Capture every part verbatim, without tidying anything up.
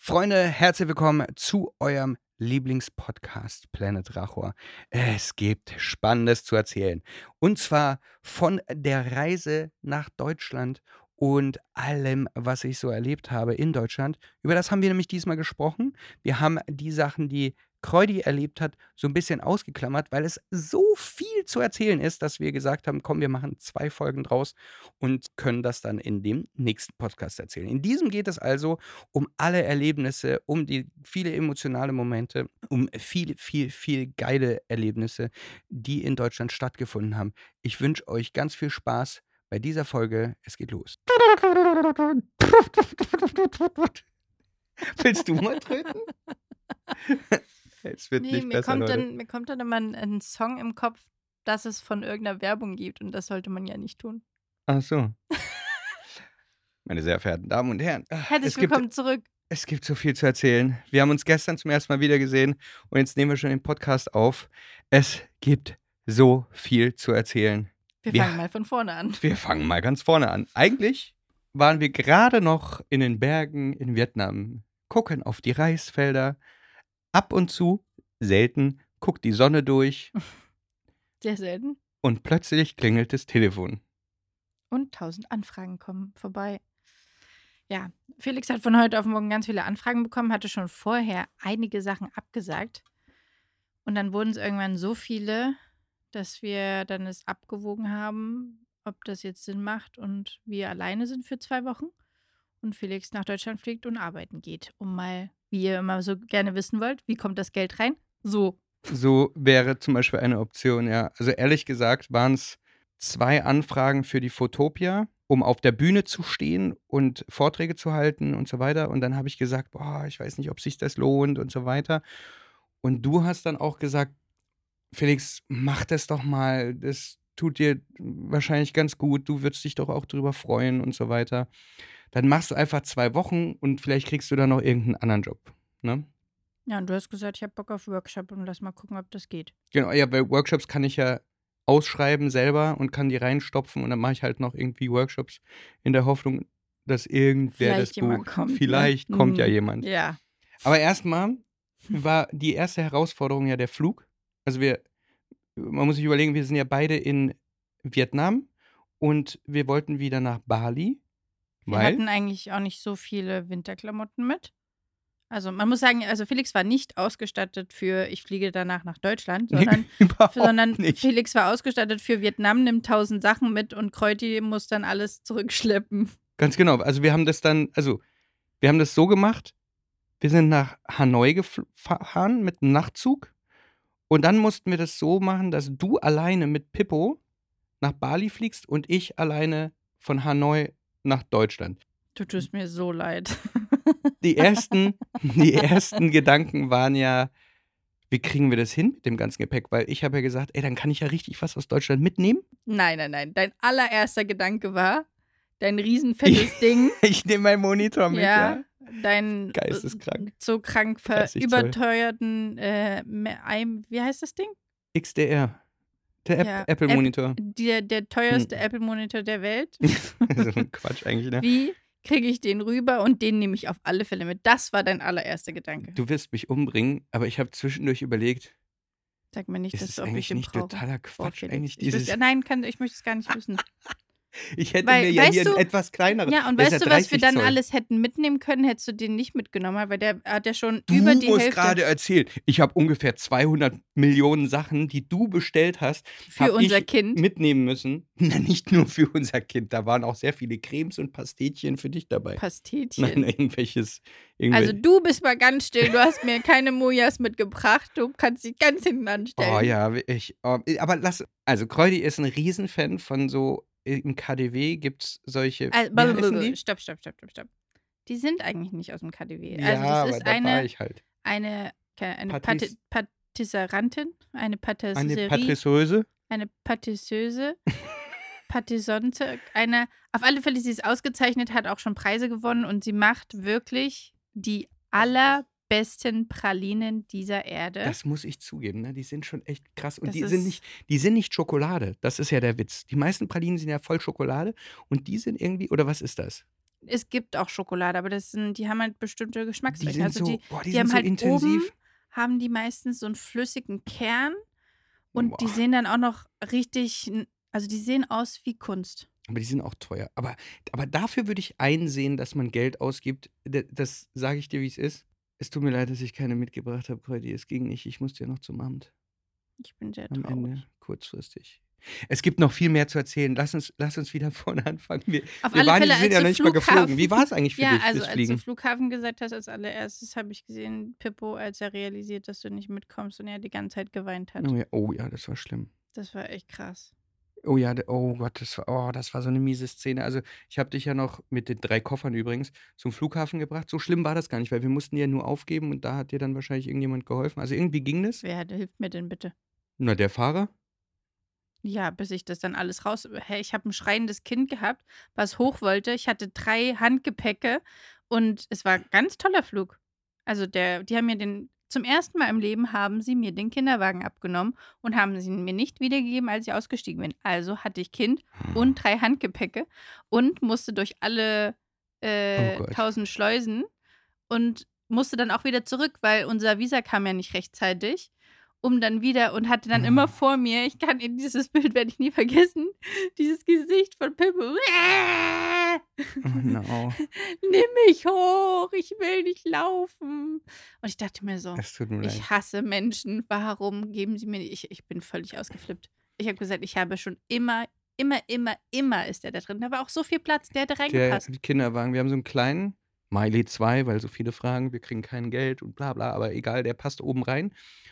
Freunde, herzlich willkommen zu eurem Lieblingspodcast Planet Rachor. Es gibt Spannendes zu erzählen. Und zwar von der Reise nach Deutschland und allem, was ich so erlebt habe in Deutschland. Über das haben wir nämlich diesmal gesprochen. Wir haben die Sachen, die Kreudi erlebt hat, so ein bisschen ausgeklammert, weil es so viel zu erzählen ist, dass wir gesagt haben, komm, wir machen zwei Folgen draus und können das dann in dem nächsten Podcast erzählen. In diesem geht es also um alle Erlebnisse, um die viele emotionale Momente, um viel, viel, viel geile Erlebnisse, die in Deutschland stattgefunden haben. Ich wünsche euch ganz viel Spaß bei dieser Folge. Es geht los. Willst du mal tröten? Es wird Nee, nicht mir besser, kommt Leute. dann, mir kommt dann immer ein, ein Song im Kopf, dass es von irgendeiner Werbung gibt und das sollte man ja nicht tun. Ach so. Meine sehr verehrten Damen und Herren, ah, Herzlich es gibt, willkommen zurück. es gibt so viel zu erzählen. Wir haben uns gestern zum ersten Mal wieder gesehen und jetzt nehmen wir schon den Podcast auf. Es gibt so viel zu erzählen. Wir Ja. fangen mal von vorne an. Wir fangen mal ganz vorne an. Eigentlich waren wir gerade noch in den Bergen in Vietnam, gucken auf die Reisfelder. Ab und zu, selten, guckt die Sonne durch Sehr selten. und plötzlich klingelt das Telefon. Und tausend Anfragen kommen vorbei. Ja, Felix hat von heute auf morgen ganz viele Anfragen bekommen, hatte schon vorher einige Sachen abgesagt. Und dann wurden es irgendwann so viele, dass wir dann es abgewogen haben, ob das jetzt Sinn macht und wir alleine sind für zwei Wochen und Felix nach Deutschland fliegt und arbeiten geht, um mal, wie ihr immer so gerne wissen wollt, wie kommt das Geld rein? So. So wäre zum Beispiel eine Option, ja. Also ehrlich gesagt waren es zwei Anfragen für die Fotopia, um auf der Bühne zu stehen und Vorträge zu halten und so weiter. Und dann habe ich gesagt, boah, ich weiß nicht, ob sich das lohnt und so weiter. Und du hast dann auch gesagt, Felix, mach das doch mal. Das tut dir wahrscheinlich ganz gut. Du würdest dich doch auch drüber freuen und so weiter. Dann machst du einfach zwei Wochen und vielleicht kriegst du dann noch irgendeinen anderen Job, ne? Ja, und du hast gesagt, ich habe Bock auf Workshop und lass mal gucken, ob das geht. Genau, ja, bei Workshops kann ich ja ausschreiben selber und kann die reinstopfen und dann mache ich halt noch irgendwie Workshops in der Hoffnung, dass irgendwer Vielleicht das jemand bucht. kommt, ne? Vielleicht kommt ja Mhm. jemand. Ja. Aber erstmal war die erste Herausforderung ja der Flug. Also wir, man muss sich überlegen, wir sind ja beide in Vietnam und wir wollten wieder nach Bali, Wir weil hatten eigentlich auch nicht so viele Winterklamotten mit. Also man muss sagen, also Felix war nicht ausgestattet für, ich fliege danach nach Deutschland, sondern, überhaupt sondern nicht. Felix war ausgestattet für Vietnam, nimmt tausend Sachen mit und Kreuti muss dann alles zurückschleppen. Ganz genau. Also wir haben das dann, also wir haben das so gemacht, wir sind nach Hanoi gefahren mit einem Nachtzug und dann mussten wir das so machen, dass du alleine mit Pippo nach Bali fliegst und ich alleine von Hanoi nach Deutschland. Du tust mir so leid. Die ersten, die ersten Gedanken waren ja, wie kriegen wir das hin mit dem ganzen Gepäck? Weil ich habe ja gesagt, ey, dann kann ich ja richtig was aus Deutschland mitnehmen. Nein, nein, nein. Dein allererster Gedanke war, dein riesenfettes Ding. Ich nehme meinen Monitor mit, ja. Ja, dein Geisteskrank. äh, so krank ver dreißig Zoll. überteuerten, äh, Me- Ein- wie heißt das Ding? X D R. Der App- Ja, Apple-Monitor. Der, der teuerste Hm. Apple-Monitor der Welt. So ein Quatsch eigentlich, ne? Wie kriege ich den rüber und den nehme ich auf alle Fälle mit? Das war dein allererster Gedanke. Du wirst mich umbringen, aber ich habe zwischendurch überlegt, Sag mir nicht, ist dass es ob ich eigentlich den nicht brauche. totaler Boah, Quatsch, Felix, eigentlich ich wüsste- dieses. Nein, kann, ich möchte es gar nicht wissen. Ich hätte Weil, mir ja weißt hier du- einen etwas kleineren. Ja, und der ist weißt ja du, was wir dreißig dann Zoll. alles hätten mitnehmen können, hättest du den nicht mitgenommen, weil der hat ja schon Du über die musst Hälfte gerade erzählen, ich habe ungefähr zweihundert Millionen Sachen, die du bestellt hast, für hab unser ich Kind. mitnehmen müssen. Na, nicht nur für unser Kind, da waren auch sehr viele Cremes und Pastetchen für dich dabei. Nein, Pastetchen. irgendwelches. Also Irgendwel du bist mal ganz still, du hast mir keine Mojas mitgebracht, du kannst dich ganz hinten anstellen. oh ja, ich. Oh, aber lass. Also, Kreudi ist ein Riesenfan von so. Im K D W gibt es solche. Also, wie heißen die? stopp, stopp, stopp, stopp, stopp. Die sind eigentlich nicht aus dem K D W. Ja, Also das aber ist da war eine, ich halt. eine, keine- eine Patis- Pati- Patisserantin, eine Eine Patisserie, Patrisseuse. eine Patisseuse, Patissonte, eine, auf alle Fälle, sie ist ausgezeichnet, hat auch schon Preise gewonnen und sie macht wirklich die allerbesten Pralinen dieser Erde. Das muss ich zugeben, ne? Die sind schon echt krass. Und Das die sind, ist- nicht, die sind nicht Schokolade. Das ist ja der Witz. Die meisten Pralinen sind ja voll Schokolade und die sind irgendwie. Oder was ist das? Es gibt auch Schokolade, aber das sind, die haben halt bestimmte Die Geschmacksrichtungen. sind Also so, die, boah, die die sind haben so halt oben, intensiv. haben die meistens so einen flüssigen Kern und die Boah. sehen dann auch noch richtig, n- also die sehen aus wie Kunst. Aber die sind auch teuer. Aber, aber dafür würde ich einsehen, dass man Geld ausgibt. D- Das sage ich dir, wie es ist. Es tut mir leid, dass ich keine mitgebracht habe, Kräuti. Es ging nicht. Ich musste ja noch zum Amt. Ich bin sehr Am traurig. Ende, kurzfristig. Es gibt noch viel mehr zu erzählen. Lass uns, lass uns wieder vorne anfangen. Wir, Auf wir alle waren, Fälle, wir sind als ja du noch nicht mal geflogen. Flughafen, Wie war es eigentlich für ja, dich, also das als du Fliegen? Flughafen gesagt hast, als allererstes habe ich gesehen, Pippo, als er realisiert, dass du nicht mitkommst und er die ganze Zeit geweint hat. Oh ja, oh ja, das war schlimm. Das war echt krass. Oh ja, d- oh Gott, das war, oh, das war so eine miese Szene. Also ich habe dich ja noch mit den drei Koffern übrigens zum Flughafen gebracht. So schlimm war das gar nicht, weil wir mussten die ja nur aufgeben und da hat dir dann wahrscheinlich irgendjemand geholfen. Also irgendwie ging das. Wer hat- hilft mir denn bitte? Na, der Fahrer? Ja, bis ich das dann alles raus. Hey, ich habe ein schreiendes Kind gehabt, was hoch wollte. Ich hatte drei Handgepäcke und es war ein ganz toller Flug. Also der, die haben mir den, zum ersten Mal im Leben haben sie mir den Kinderwagen abgenommen und haben sie mir nicht wiedergegeben, als ich ausgestiegen bin. Also hatte ich Kind und drei Handgepäcke und musste durch alle Oh äh, Gott. tausend Schleusen und musste dann auch wieder zurück, weil unser Visa kam ja nicht rechtzeitig. Um dann wieder und hatte dann immer vor mir, ich kann in dieses Bild werde ich nie vergessen, dieses Gesicht von Pippo. Oh no. Nimm mich hoch, ich will nicht laufen. Und ich dachte mir so, Es tut mir leid. ich hasse Menschen, warum geben sie mir nicht? Ich, ich bin völlig ausgeflippt. Ich habe gesagt, ich habe schon immer, immer, immer, immer ist der da drin. Da war auch so viel Platz, der hätte Der reingepasst. Kinderwagen, wir haben so einen kleinen, Miley zwei, weil so viele fragen, wir kriegen kein Geld und bla bla, aber egal, der passt oben rein.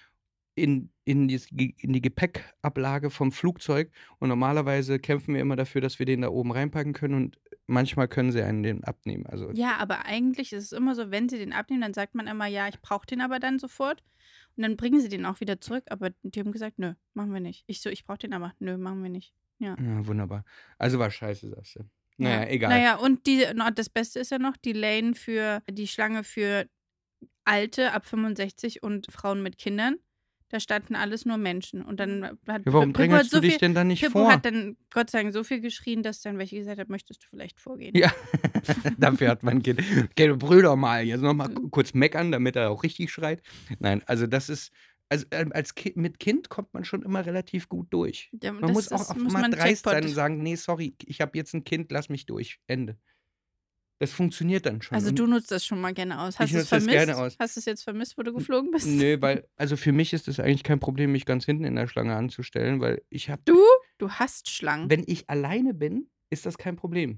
In, in, die, in die Gepäckablage vom Flugzeug und normalerweise kämpfen wir immer dafür, dass wir den da oben reinpacken können und manchmal können sie einen den abnehmen. Also Ja, aber eigentlich ist es immer so, wenn sie den abnehmen, dann sagt man immer, ja, ich brauche den aber dann sofort. Und dann bringen sie den auch wieder zurück. Aber die haben gesagt, nö, machen wir nicht. Ich so, ich brauche den aber. Nö, machen wir nicht. Ja. ja, wunderbar. Also war scheiße, sagst du. Naja, Ja. egal. Naja, und die, no, das Beste ist ja noch, die Lane für, die Schlange für Alte ab fünfundsechzig und Frauen mit Kindern. Da standen alles nur Menschen. Und dann hat Ja, warum Pippo hat drängelst so du dich viel, denn da nicht Pippo vor? hat dann Gott sei Dank so viel geschrien, dass dann welche gesagt hat, möchtest du vielleicht vorgehen? Ja, dafür hat man ein Kind. Okay, du brüll doch mal. Jetzt nochmal kurz meckern, damit er auch richtig schreit. Nein, also das ist, also ähm, als Ki mit Kind kommt man schon immer relativ gut durch. Ja, Man das muss auch ist- auf muss mal man dreist sein Jackpot. und sagen, nee, sorry, ich habe jetzt ein Kind, lass mich durch. Ende. Das funktioniert dann schon. Also Und du nutzt das schon mal gerne aus. Hast du es nutze das vermisst? gerne aus. Hast du es jetzt vermisst, wo du geflogen bist? Nö, weil, also für mich ist es eigentlich kein Problem, mich ganz hinten in der Schlange anzustellen, weil ich habe, Du? Du hast Schlangen. wenn ich alleine bin, ist das kein Problem.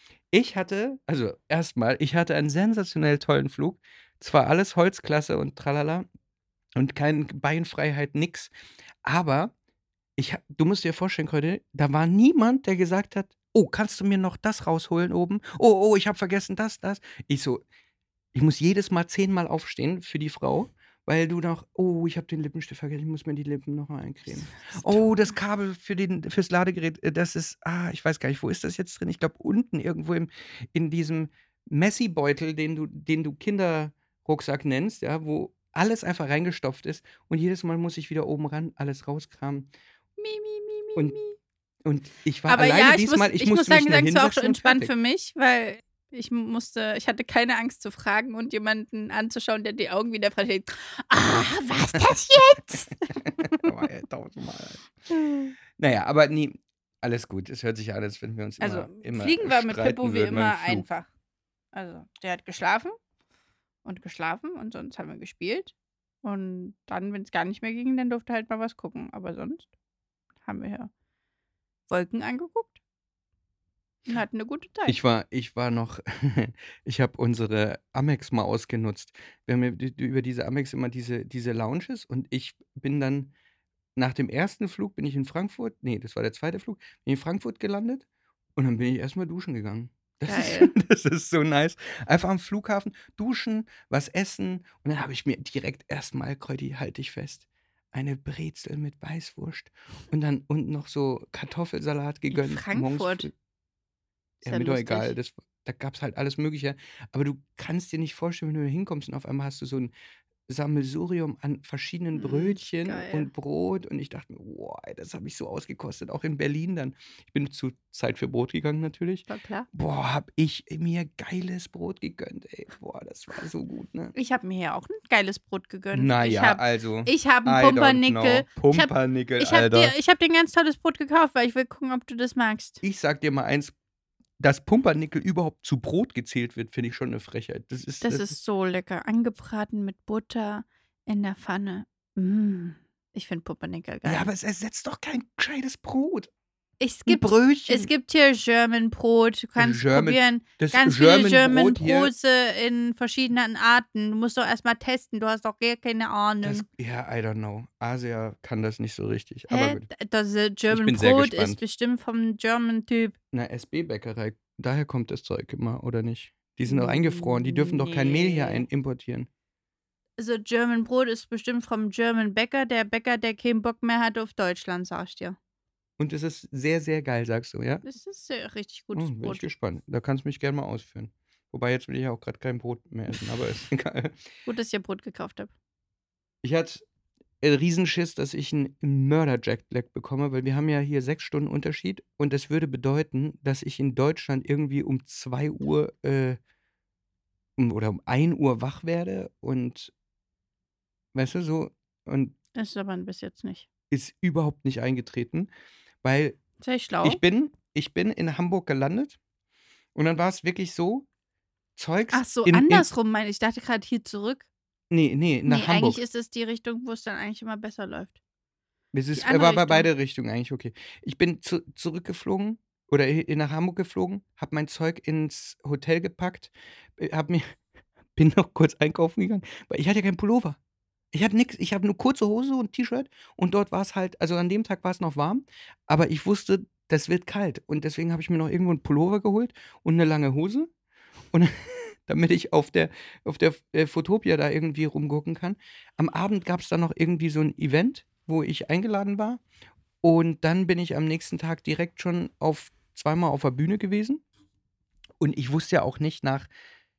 Ich hatte, also erstmal, ich hatte einen sensationell tollen Flug. Zwar alles Holzklasse und tralala und keine Beinfreiheit, nix. Aber ich, hab- du musst dir vorstellen, Leute, da war niemand, der gesagt hat, oh, kannst du mir noch das rausholen oben? Oh, oh, ich habe vergessen das, das. Ich so, ich muss jedes Mal zehnmal aufstehen für die Frau, weil du noch, oh, ich habe den Lippenstift vergessen, ich muss mir die Lippen noch mal eincremen. Oh, das Kabel für den, fürs Ladegerät, äh, das ist, ah, ich weiß gar nicht, wo ist das jetzt drin? Ich glaube, unten irgendwo im, in diesem Messi-Beutel, den du, den du Kinderrucksack nennst, ja, wo alles einfach reingestopft ist. Und jedes Mal muss ich wieder oben ran, alles rauskramen. Mi, mi, mi, mi, Und, mi. und ich war Aber alleine ja, ich diesmal, muss, ich, ich muss musste mich sagen, nur das war auch hinsetzen und entspannt fertig. für mich, weil ich musste, ich hatte keine Angst zu fragen und jemanden anzuschauen, der die Augen wieder fragt, ah, was das jetzt? Aber, ey, tausendmal. Naja, aber nie, alles gut. Es hört sich an, als wenn wir uns immer, Also, immer Fliegen war mit streiten Pippo wie würden beim immer Flug. einfach. Also, der hat geschlafen und geschlafen und sonst haben wir gespielt. Und dann, wenn es gar nicht mehr ging, dann durfte halt mal was gucken. Aber sonst haben wir ja Wolken angeguckt und hatten eine gute Zeit. Ich war, ich war noch, ich habe unsere Amex mal ausgenutzt. Wir haben ja die- die- über diese Amex immer diese, diese Lounges und ich bin dann nach dem ersten Flug bin ich in Frankfurt, nee, das war der zweite Flug, bin in Frankfurt gelandet und dann bin ich erstmal duschen gegangen. Das ist, Geil. das ist so nice. Einfach am Flughafen duschen, was essen und dann habe ich mir direkt erstmal, Kräuti, halte ich fest, eine Brezel mit Weißwurst und dann und noch so Kartoffelsalat In gegönnt. morgens Frankfurt. früh. Ist Ja, ja mir doch egal. lustig. Das, da gab es halt alles Mögliche. Aber du kannst dir nicht vorstellen, wenn du da hinkommst und auf einmal hast du so ein Sammelsurium an verschiedenen Mm, Brötchen geil. und Brot und ich dachte mir: „Boah, ey, das habe ich so ausgekostet“, auch in Berlin dann. Ich bin zur Zeit für Brot gegangen natürlich. War klar. Boah, habe ich mir geiles Brot gegönnt, ey. Boah, das war so gut, ne? Ich habe mir ja auch ein geiles Brot gegönnt. Na Ich ja, habe also, ich habe 'n I don't Pumpernickel. know. Ich habe Pumpernickel, ich habe dir Alter. ich habe dir 'n ganz tolles Brot gekauft, weil ich will gucken, ob du das magst. Ich sage dir mal eins, dass Pumpernickel überhaupt zu Brot gezählt wird, finde ich schon 'ne Frechheit. Das ist Das das ist so lecker, angebraten mit Butter in der Pfanne. Mm. Ich finde Pumpernickel Ja, geil. aber es ersetzt doch kein gescheites Brot. Es 'N gibt es Brötchen. gibt hier German Brot. Du kannst German probieren. das Ganz viele German German Brot hier Brote in verschiedenen Arten. Du musst doch erst mal testen. Du hast doch gar keine das Ahnung. ja, I don't know. Asia kann das nicht so richtig, aber Hä? gut. D das, äh, Ich German bin sehr Brot ist gespannt. bestimmt vom German-Typ. Na, S B-Bäckerei, daher kommt das Zeug immer, oder nicht? Die sind doch eingefroren, die dürfen doch kein Mehl hier ein Ne. importieren. Also, German Brot ist bestimmt vom German Bäcker, der Bäcker, der keinen Bock mehr hat auf Deutschland, sage ich dir. Und es ist sehr, sehr geil, sagst du, ja? Das ist sehr richtig Oh, gutes bin ich Brot. gespannt. Da kannst du mich gern mal ausführen. Wobei, jetzt will ich ja auch grad kein Brot mehr essen, aber ist egal. Gut, dass ich dir Brot gekauft habe. Ich hatte, äh, Riesenschiss, dass ich 'n Mörder-Jetlag bekomme, weil wir haben ja hier sechs Stunden Unterschied und das würde bedeuten, dass ich in Deutschland irgendwie um zwei Uhr, äh um oder um ein Uhr wach werde und weißt du, so und Ist aber bis jetzt nicht. ist überhaupt nicht eingetreten, weil Sei ich schlau. bin ich bin in Hamburg gelandet und dann war's wirklich so, Zeugs Ach so, in in andersrum meine ich. Ich dachte grad hier zurück. Ne, ne, Ne, nach eigentlich Hamburg. ist es die Richtung, wo's dann eigentlich immer besser läuft. Es Die ist andere war bei Richtung. beide Richtungen eigentlich okay. Ich bin zu zurückgeflogen oder hi nach Hamburg geflogen, habe mein Zeug ins Hotel gepackt, äh, habe mir bin noch kurz einkaufen gegangen, weil ich hatte ja keinen Pullover. Ich hatte nix. Ich habe nur kurze Hose und T-Shirt und dort war's halt also, an dem Tag war's noch warm, aber ich wusste, das wird kalt und deswegen habe ich mir noch irgendwo 'n Pullover geholt und 'ne lange Hose und damit ich auf der auf der äh, Foodtopia da irgendwie rumgucken kann. Am Abend gab's dann noch irgendwie so 'n Event, wo ich eingeladen war und dann bin ich am nächsten Tag direkt schon auf zweimal auf der Bühne gewesen und ich wusste ja auch nicht nach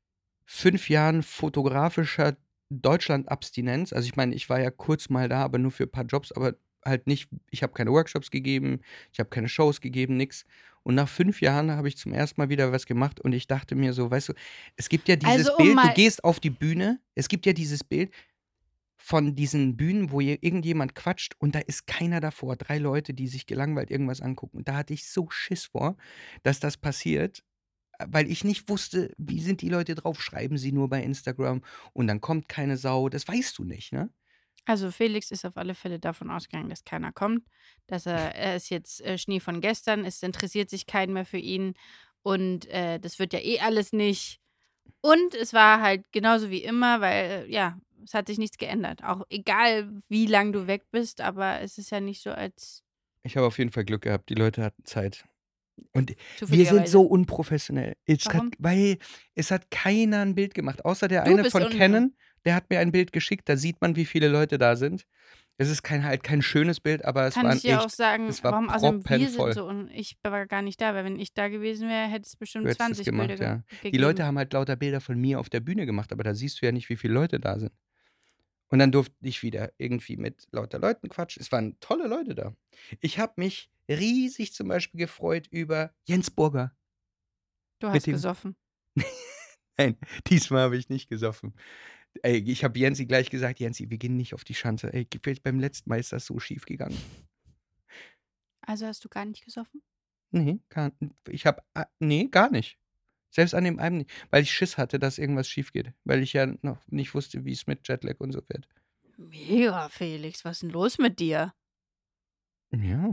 fünf Jahren fotografischer Deutschland-Abstinenz also, ich meine, ich war ja kurz mal da, aber nur für paar Jobs, aber halt nicht ich habe keine Workshops gegeben, ich habe keine Shows gegeben, nix. Und nach fünf Jahren habe ich zum ersten Mal wieder was gemacht und ich dachte mir so, weißt du, es gibt ja dieses Also, um Bild, du mal gehst auf die Bühne es gibt ja dieses Bild von diesen Bühnen, wo hier irgendjemand quatscht und da ist keiner davor. drei Leute, die sich gelangweilt irgendwas angucken. Und da hatte ich so Schiss vor, dass das passiert, äh, weil ich nicht wusste, wie sind die Leute drauf? Schreiben sie nur bei Instagram und dann kommt keine Sau? Das weißt du nicht, ne? Also, Felix ist auf alle Fälle davon ausgegangen, dass keiner kommt, dass er er ist jetzt, äh, Schnee von gestern, es interessiert sich keinen mehr für ihn und, äh, das wird ja eh alles nicht. Und es war halt genauso wie immer, weil, äh, ja, es hat sich nichts geändert. Auch egal, wie lang du weg bist, aber es ist ja nicht so, als Ich habe auf jeden Fall Glück gehabt, die Leute hatten Zeit. Und wir sind zufälligerweise. so unprofessionell. Es hat Warum? weil es hat keiner 'n Bild gemacht, außer der Du eine bist von unpro Canon, der hat mir ein Bild geschickt, da sieht man, wie viele Leute da sind. Es ist kein halt kein schönes Bild, aber es Kann ich waren dir auch echt sagen, es war warum außerdem wir sind proppenvoll. so und ich war gar nicht da, weil wenn ich da gewesen wäre, hätte es Du bestimmt hättest es zwanzig Bilder gemacht, ge ja. Die gegeben. Leute haben halt lauter Bilder von mir auf der Bühne gemacht, aber da siehst du ja nicht, wie viele Leute da sind. Und dann durfte ich wieder irgendwie mit lauter Leuten quatschen. Es waren tolle Leute da. Ich habe mich riesig zum Beispiel gefreut über Jens Burger. Du Mit hast dem gesoffen. Nein, diesmal habe ich nicht gesoffen. Ey, ich habe Jensi gleich gesagt: „Jensi, wir gehen nicht auf die Schanze. Ey, g beim letzten Mal ist das so schief gegangen.“ Also, hast du gar nicht gesoffen? Ne, gar ich habe a ne, gar nicht. Selbst an dem einen nicht, weil ich Schiss hatte, dass irgendwas schiefgeht, weil ich ja noch nicht wusste, wie's mit Jetlag und so wird. Mega, Felix, was ist 'n los mit dir? Ja.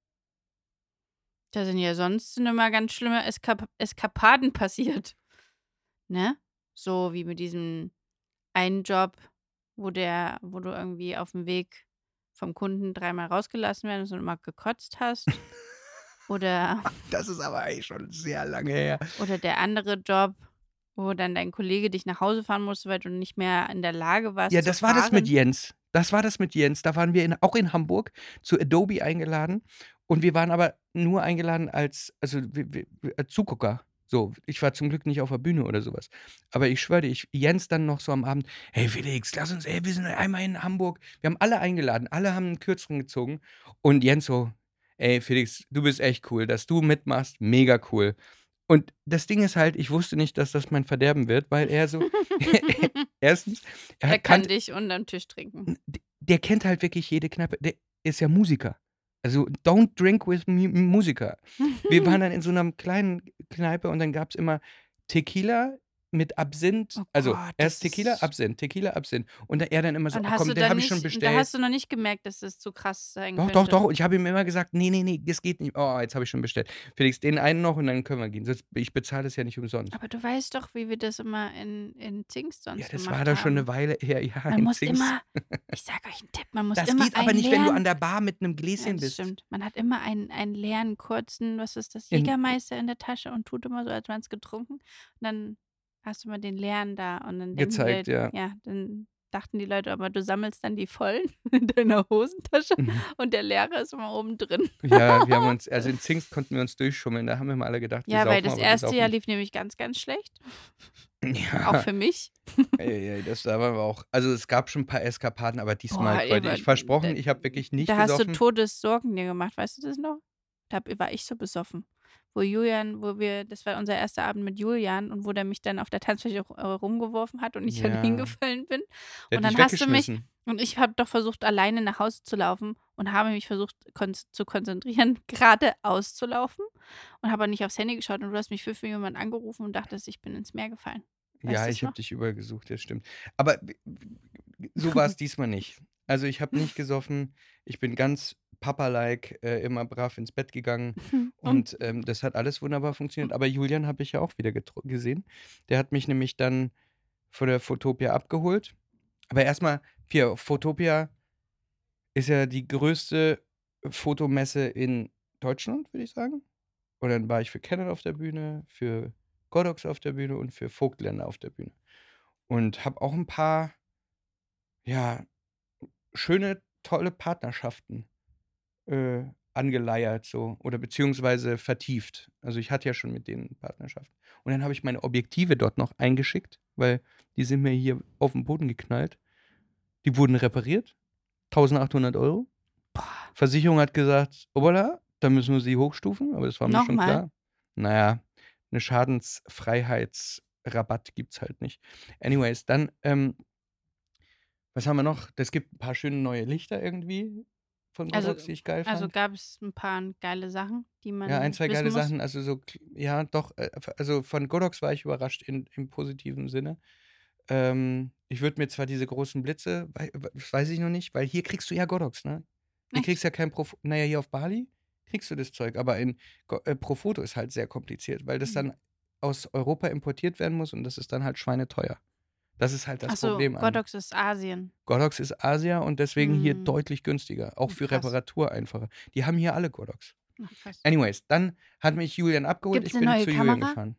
Da sind ja sonst sind immer ganz schlimme Eskap Eskapaden passiert, ne? So wie mit diesem einen Job, wo der wo du irgendwie aufm Weg vom Kunden dreimal rausgelassen werden musst und immer gekotzt hast. Oder Das ist aber eigentlich schon sehr lange her. oder der andere Job, wo dann dein Kollege dich nach Hause fahren musste, weil du nicht mehr in der Lage warst Ja, zu das war das mit fahren. Jens. Das war das mit Jens. Da waren wir in auch in Hamburg zu Adobe eingeladen und wir waren aber nur eingeladen als also, w w w als Zugucker. So, ich war zum Glück nicht auf der Bühne oder sowas. Aber ich schwöre dir, ich Jens dann noch so am Abend: „Hey Felix, lass uns ey, wir sind einmal in Hamburg.“ Wir haben alle eingeladen, alle haben 'n Kürzeren gezogen und Jens so: „Ey Felix, du bist echt cool, dass du mitmachst, mega cool.“ Und das Ding ist halt, ich wusste nicht, dass das mein Verderben wird, weil er so erstens, er Er hat kann kannt dich unterm Tisch trinken. n d der kennt halt wirklich jede Kneipe. Der ist ja Musiker. Also, don't drink with mu Musiker. Wir waren dann in so 'ner kleinen Kneipe und dann gab's immer Tequila mit Absinth. Oh Also, Gott, erst das Tequila, ist Absinth, Tequila, Absinth. Und er dann immer so: Und „Oh hast komm, du den dann habe ich schon nicht da hast bestellt.“ du noch nicht gemerkt, dass das zu krass sein Doch, doch, könnte? doch. Und ich habe ihm immer gesagt: „Ne, ne, ne, das geht nicht. Oh, jetzt habe ich schon bestellt. Felix, den einen noch und dann können wir gehen. Sonst ich bezahle das ja nicht umsonst.“ Aber du weißt doch, wie wir das immer in in Zingst Ja, sonst das war gemacht da schon 'ne haben. Weile her, ja, Man in muss Zingst. immer ich sage euch 'n Tipp, man muss Das immer geht aber einen nicht, wenn du an leeren der Bar mit 'nem ja, Gläschen das bist. stimmt. Man hat immer einen einen leeren, kurzen, was ist das, In Jägermeister in der Tasche und tut immer so, als wären's getrunken. Und dann hast du immer den leeren da und dann denken die gezeigt, Leute ja. ja, dann dachten die Leute aber, du sammelst dann die vollen in deiner Hosentasche Mhm. und der leere ist immer oben drin. Ja, wir haben uns also, in Zingst konnten wir uns durchschummeln. Da haben immer alle gedacht, wir Ja, weil saufen, das aber wir erste saufen Jahr nicht. lief nämlich ganz, ganz schlecht. Auch Ja. für mich. Ei, ei, ei, das da waren wir auch also, es gab schon 'n paar Eskapaden, aber diesmal, Boah, ey, Leute, aber ich da versprochen, ich habe wirklich nicht da hast du gesoffen. Todessorgen dir gemacht, weißt du das noch? Da habe war ich so besoffen, wo Julian wo wir das war unser erster Abend mit Julian und wo der mich dann auf der Tanzfläche ru äh, rumgeworfen hat und ich dann Ja. hingefallen bin. Der Und hat dich dann hast du mich weggeschmissen. und ich habe doch versucht, alleine nach Hause zu laufen und habe mich versucht, konz zu konzentrieren, geradeaus zu laufen und habe aber nicht aufs Handy geschaut und du hast mich fünf Minuten angerufen und dachtest, ich bin ins Meer gefallen. Weißt Ja, du ich das habe noch? dich überall gesucht, das stimmt. Aber w w so war's diesmal nicht. Also, ich habe nicht gesoffen. Ich bin ganz Papa-like, äh, immer brav ins Bett gegangen Und und, ähm, das hat alles wunderbar funktioniert. Aber Julian habe ich ja auch wieder getro gesehen. Der hat mich nämlich dann von der Footopia abgeholt. Aber erst mal hier, Footopia ist ja die größte Fotomesse in Deutschland, würde ich sagen. Und dann war ich für Canon auf der Bühne, für Godox auf der Bühne und für Vogtländer auf der Bühne. Und habe auch 'n paar ja, schöne, tolle Partnerschaften, äh, angeleiert so oder beziehungsweise vertieft. Also, ich hatte ja schon mit denen Partnerschaften. Und dann habe ich meine Objektive dort noch eingeschickt, weil die sind mir hier auf 'n Boden geknallt. Die wurden repariert, tausendachthundert Euro. Boah. Versicherung hat gesagt: „Hoppala, da müssen wir sie hochstufen“, aber das war mir Noch schon mal? klar. Na ja, 'ne Schadensfreiheitsrabatt gibt's halt nicht. Anyways, dann, ähm was haben wir noch? Es gibt 'n paar schöne neue Lichter irgendwie von Also Godox, die ich geil also, fand. gab's 'n paar geile Sachen, die Ja, ein, man zwei wissen geile muss? Sachen, also, so kl ja, doch, äh, v also, von Godox war ich überrascht in im positiven Sinne. Ähm, ich würde mir zwar diese großen Blitze wei w das weiß ich noch nicht, weil hier kriegst du ja Godox, ne? Hier Echt? kriegst du ja kein Prof na ja, hier auf Bali kriegst du das Zeug, aber in Go äh, Profoto ist halt sehr kompliziert, weil das Mhm. dann aus Europa importiert werden muss und das ist dann halt schweineteuer. Das ist halt das Ach so, Problem an Godox ist Asien. Godox ist Asia und deswegen hier Mhm. deutlich günstiger, auch Hm, für krass. Reparatur einfacher. Die haben hier alle Godox. Ach, krass. Anyways, dann hat mich Julian abgeholt, Gibt's ich 'ne bin neue zu Julian Kamera? gefahren.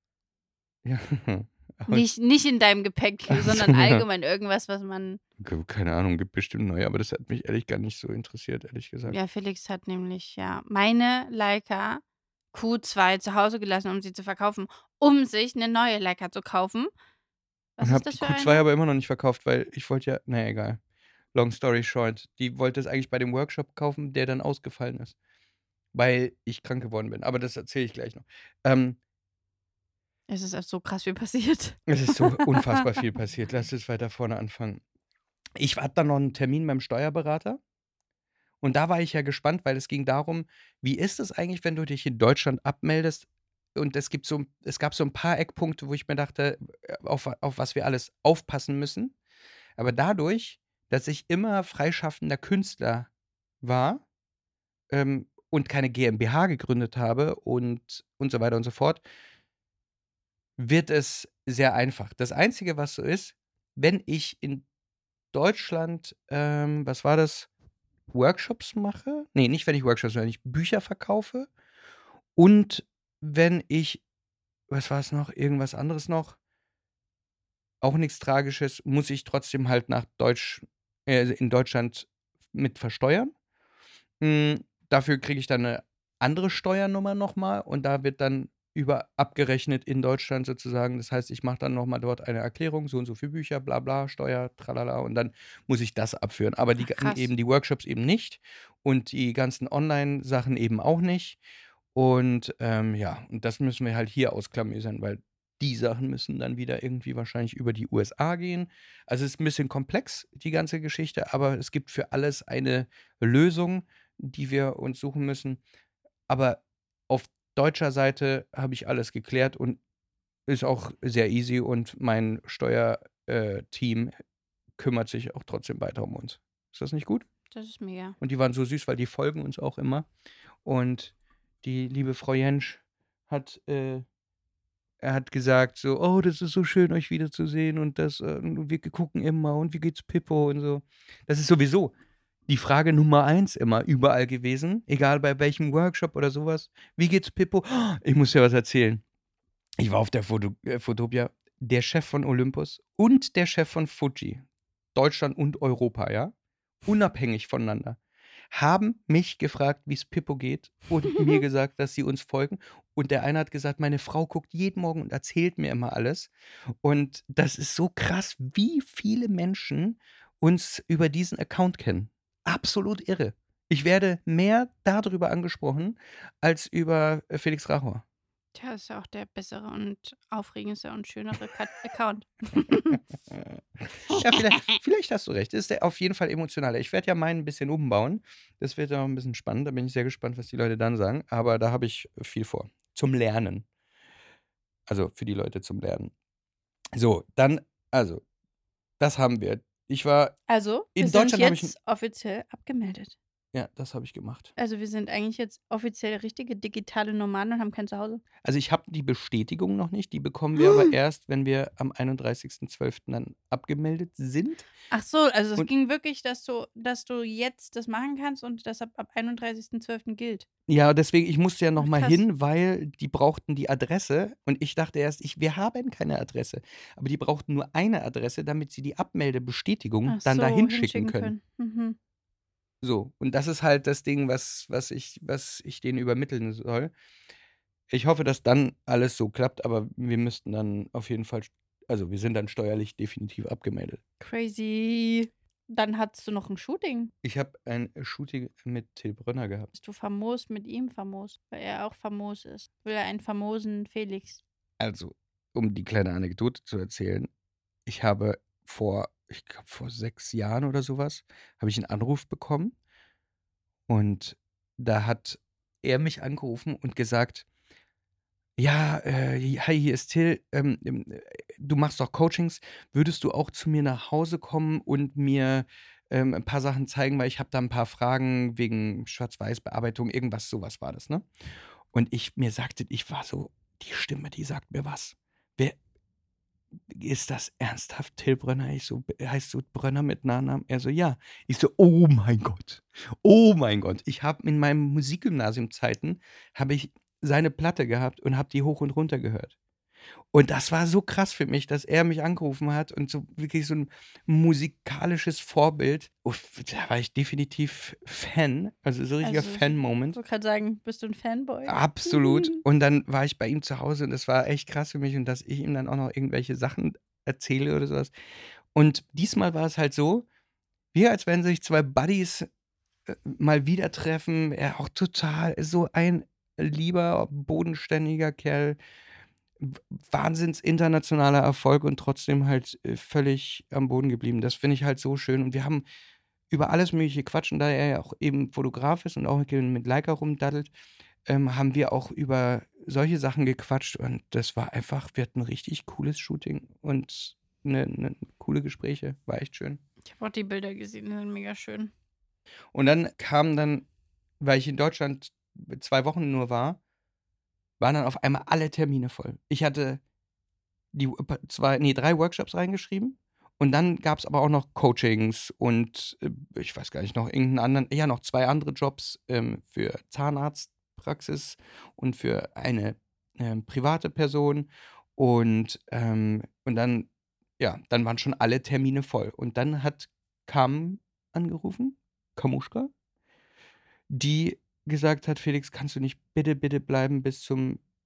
Ja. Und Nicht nicht in deinem Gepäck, Ach so, sondern ja. allgemein irgendwas, was man K keine Ahnung, gibt bestimmt neue, aber das hat mich ehrlich gar nicht so interessiert, ehrlich gesagt. Ja, Felix hat nämlich, ja, meine Leica Q zwei zu Hause gelassen, um sie zu verkaufen, um sich 'ne neue Leica zu kaufen. Und Was habe ist die das für Q zwei eine? aber immer noch nicht verkauft, weil ich wollte ja na ja, egal. Long story short, die wollte es eigentlich bei dem Workshop kaufen, der dann ausgefallen ist, weil ich krank geworden bin, aber das erzähle ich gleich noch. Ähm Es ist erst so krass viel passiert. Es ist so unfassbar viel passiert. Lass uns weiter vorne anfangen. Ich hatte dann noch 'n Termin beim Steuerberater und da war ich ja gespannt, weil es ging darum: Wie ist es eigentlich, wenn du dich in Deutschland abmeldest? Und es gibt so es gab so 'n paar Eckpunkte, wo ich mir dachte, äh, auf wa auf was wir alles aufpassen müssen. Aber dadurch, dass ich immer freischaffender Künstler war, ähm, und keine GmbH gegründet habe und und so weiter und so fort wird es sehr einfach. Das Einzige, was so ist, wenn ich in Deutschland, ähm, was war das, Workshops mache ne, nicht, wenn ich Workshops wenn ich Bücher verkaufe und wenn ich was war's noch? Irgendwas anderes noch auch nix Tragisches, muss ich trotzdem halt nach Deutsch äh, in Deutschland mit versteuern. Hm, dafür kriege ich dann 'ne andere Steuernummer noch mal und da wird dann über abgerechnet in Deutschland sozusagen. Das heißt, ich mache dann noch mal dort eine Erklärung, so und so viele Bücher, bla bla, Steuer, tralala und dann muss ich das abführen. Aber die Ach, ga krass. eben die Workshops eben nicht und die ganzen Online-Sachen eben auch nicht. Und, ähm, ja, und das müssen wir halt hier ausklamüsern, weil die Sachen müssen dann wieder irgendwie wahrscheinlich über die U S A gehen. Also, es ist 'n bisschen komplex, die ganze Geschichte, aber es gibt für alles eine Lösung, die wir uns suchen müssen. Aber auf deutscher Seite habe ich alles geklärt und ist auch sehr easy und mein Steuer äh, Team kümmert sich auch trotzdem weiter um uns. Ist das nicht gut? Das ist mega. Und die waren so süß, weil die folgen uns auch immer. Und die liebe Frau Jentsch hat, äh er hat gesagt so: „Oh, das ist so schön, euch wiederzusehen und das, äh und wir gucken immer und wie geht's Pippo?“ und so. Das ist sowieso die Frage Nummer eins immer überall gewesen, egal bei welchem Workshop oder so was. „Wie geht's Pippo?“ Ich muss dir was erzählen. Ich war auf der Foto äh, Foodtopia. Der Chef von Olympus und der Chef von Fuji, Deutschland und Europa, ja, unabhängig voneinander, haben mich gefragt, wie's Pippo geht und mir gesagt, dass sie uns folgen. Und der eine hat gesagt: „Meine Frau guckt jeden Morgen und erzählt mir immer alles.“ Und das ist so krass, wie viele Menschen uns über diesen Account kennen. Absolut irre. Ich werde mehr da drüber angesprochen als über, äh, Felix Rachor. Tja, ist ja auch der bessere und aufregendste und schönere Kat Account. Ja, vielleicht vielleicht hast du recht. Ist der auf jeden Fall emotionaler. Ich werde ja meinen 'n bisschen umbauen. Das wird ja auch 'n bisschen spannend. Da bin ich sehr gespannt, was die Leute dann sagen. Aber da habe ich viel vor. Zum Lernen. Also, für die Leute zum Lernen. So, dann also, das haben wir. Ich war Also, wir in sind Deutschland habe ich 'n jetzt offiziell abgemeldet. Ja, das habe ich gemacht. Also, wir sind eigentlich jetzt offiziell richtige digitale Nomaden und haben kein Zuhause? Also, ich habe die Bestätigung noch nicht. Die bekommen wir aber erst, wenn wir am einunddreißigsten zwölften dann abgemeldet sind. Ach so, also, es Und ging wirklich, dass du dass du jetzt das machen kannst und das ab ab einunddreißigsten zwölften gilt? Ja, deswegen ich musste ja noch Ach, mal krass. hin, weil die brauchten die Adresse und ich dachte erst, ich wir haben keine Adresse. Aber die brauchten nur eine Adresse, damit sie die Abmeldebestätigung Ach dann so, dahin schicken hinschicken können. können. Mhm. So, und das ist halt das Ding, was was ich was ich denen übermitteln soll. Ich hoffe, dass dann alles so klappt, aber wir müssten dann auf jeden Fall also, wir sind dann steuerlich definitiv abgemeldet. Crazy. Dann hattest du noch 'n Shooting. Ich habe ein Shooting mit Till Brönner gehabt. Bist du famos mit ihm famos, weil er auch famos ist? Will er einen famosen Felix? Also, um die kleine Anekdote zu erzählen, ich habe vor ich glaube, vor sechs Jahren oder so was, habe ich 'n Anruf bekommen und da hat er mich angerufen und gesagt: „Ja, äh, hi, hier ist Till. Ähm, ähm, äh, du machst doch Coachings. Würdest du auch zu mir nach Hause kommen und mir, ähm, 'n paar Sachen zeigen, weil ich habe da 'n paar Fragen wegen Schwarz-Weiß-Bearbeitung“, irgendwas so was war das, ne? Und ich mir sagte ich war so: „Die Stimme, die sagt mir was. Wer ist das ernsthaft Till Brönner?“ Ich so: „B heißt du Brönner mit Nachnamen?“ Er so: „Ja.“ Ich so: „Oh mein Gott. Oh mein Gott.“ Ich habe in meinem Musikgymnasium-Zeiten habe ich seine Platte gehabt und habe die hoch und runter gehört. Und das war so krass für mich, dass er mich angerufen hat und so wirklich so 'n musikalisches Vorbild. Uff, da war ich definitiv Fan, also, so richtiger Also, ich Fan-Moment. wollte grad sagen, bist du 'n Fanboy? Absolut. Und dann war ich bei ihm zu Hause und das war echt krass für mich und dass ich ihm dann auch noch irgendwelche Sachen erzähle oder so was. Und diesmal war es halt so, wie als wenn sich zwei Buddies, äh, mal wieder treffen. Er auch total so ein lieber, bodenständiger Kerl. W wahnsinns internationaler Erfolg und trotzdem halt, äh, völlig am Boden geblieben. Das finde ich halt so schön. Und wir haben über alles Mögliche gequatscht und da er ja auch eben Fotograf ist und auch mit Leica rumdaddelt, ähm, haben wir auch über solche Sachen gequatscht und das war einfach wir hatten 'n richtig cooles Shooting und 'ne 'ne coole Gespräche. War echt schön. Ich habe auch die Bilder gesehen, die sind mega schön. Und dann kam dann weil ich in Deutschland zwei Wochen nur war, waren dann auf einmal alle Termine voll. Ich hatte die p zwei ne, drei Workshops reingeschrieben und dann gab's aber auch noch Coachings und, äh, ich weiß gar nicht, noch irgend 'n anderen ja, noch zwei andere Jobs, ähm, für Zahnarztpraxis und für eine, ähm, private Person. Und, ähm und dann ja, dann waren schon alle Termine voll. Und dann hat Carmen angerufen, Kamuschka die gesagt hat: „Felix, kannst du nicht bitte, bitte bleiben bis zum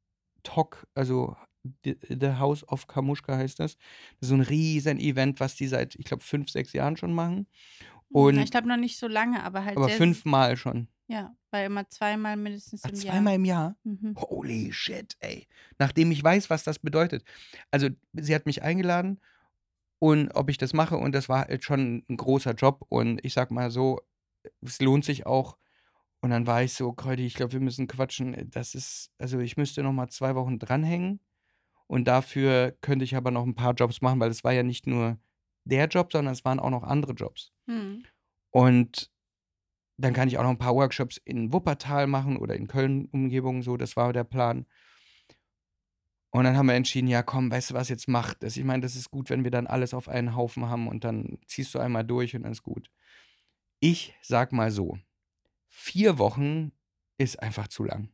Talk, also The, The House of Kamushka heißt das. Das ist so ein riesen Event, was die seit, ich glaube, fünf, sechs Jahren schon machen. Und ich Und glaube noch nicht so lange, aber halt aber sehr, fünfmal schon. ja, weil immer zweimal mindestens Ach, im Jahr. zweimal im Jahr? Mhm. Holy shit, ey. Nachdem ich weiß, was das bedeutet. Also, sie hat mich eingeladen und ob ich das mache und das war halt schon ein großer Job und ich sag mal so, es lohnt sich auch. Und dann war ich so: „Kräuti, ich glaube, wir müssen quatschen. Das ist also, ich müsste noch mal zwei Wochen dranhängen und dafür könnte ich aber noch ein paar Jobs machen“, weil es war ja nicht nur der Job, sondern es waren auch noch andere Jobs. Hm. Und dann kann ich auch noch ein paar Workshops in Wuppertal machen oder in Köln-Umgebung so, das war der Plan. Und dann haben wir entschieden: „Ja, komm, weißt du was, jetzt mach das.“ Ich meine, das ist gut, wenn wir dann alles auf einen Haufen haben und dann ziehst du einmal durch und dann ist gut. Ich sag mal so, vier Wochen ist einfach zu lang.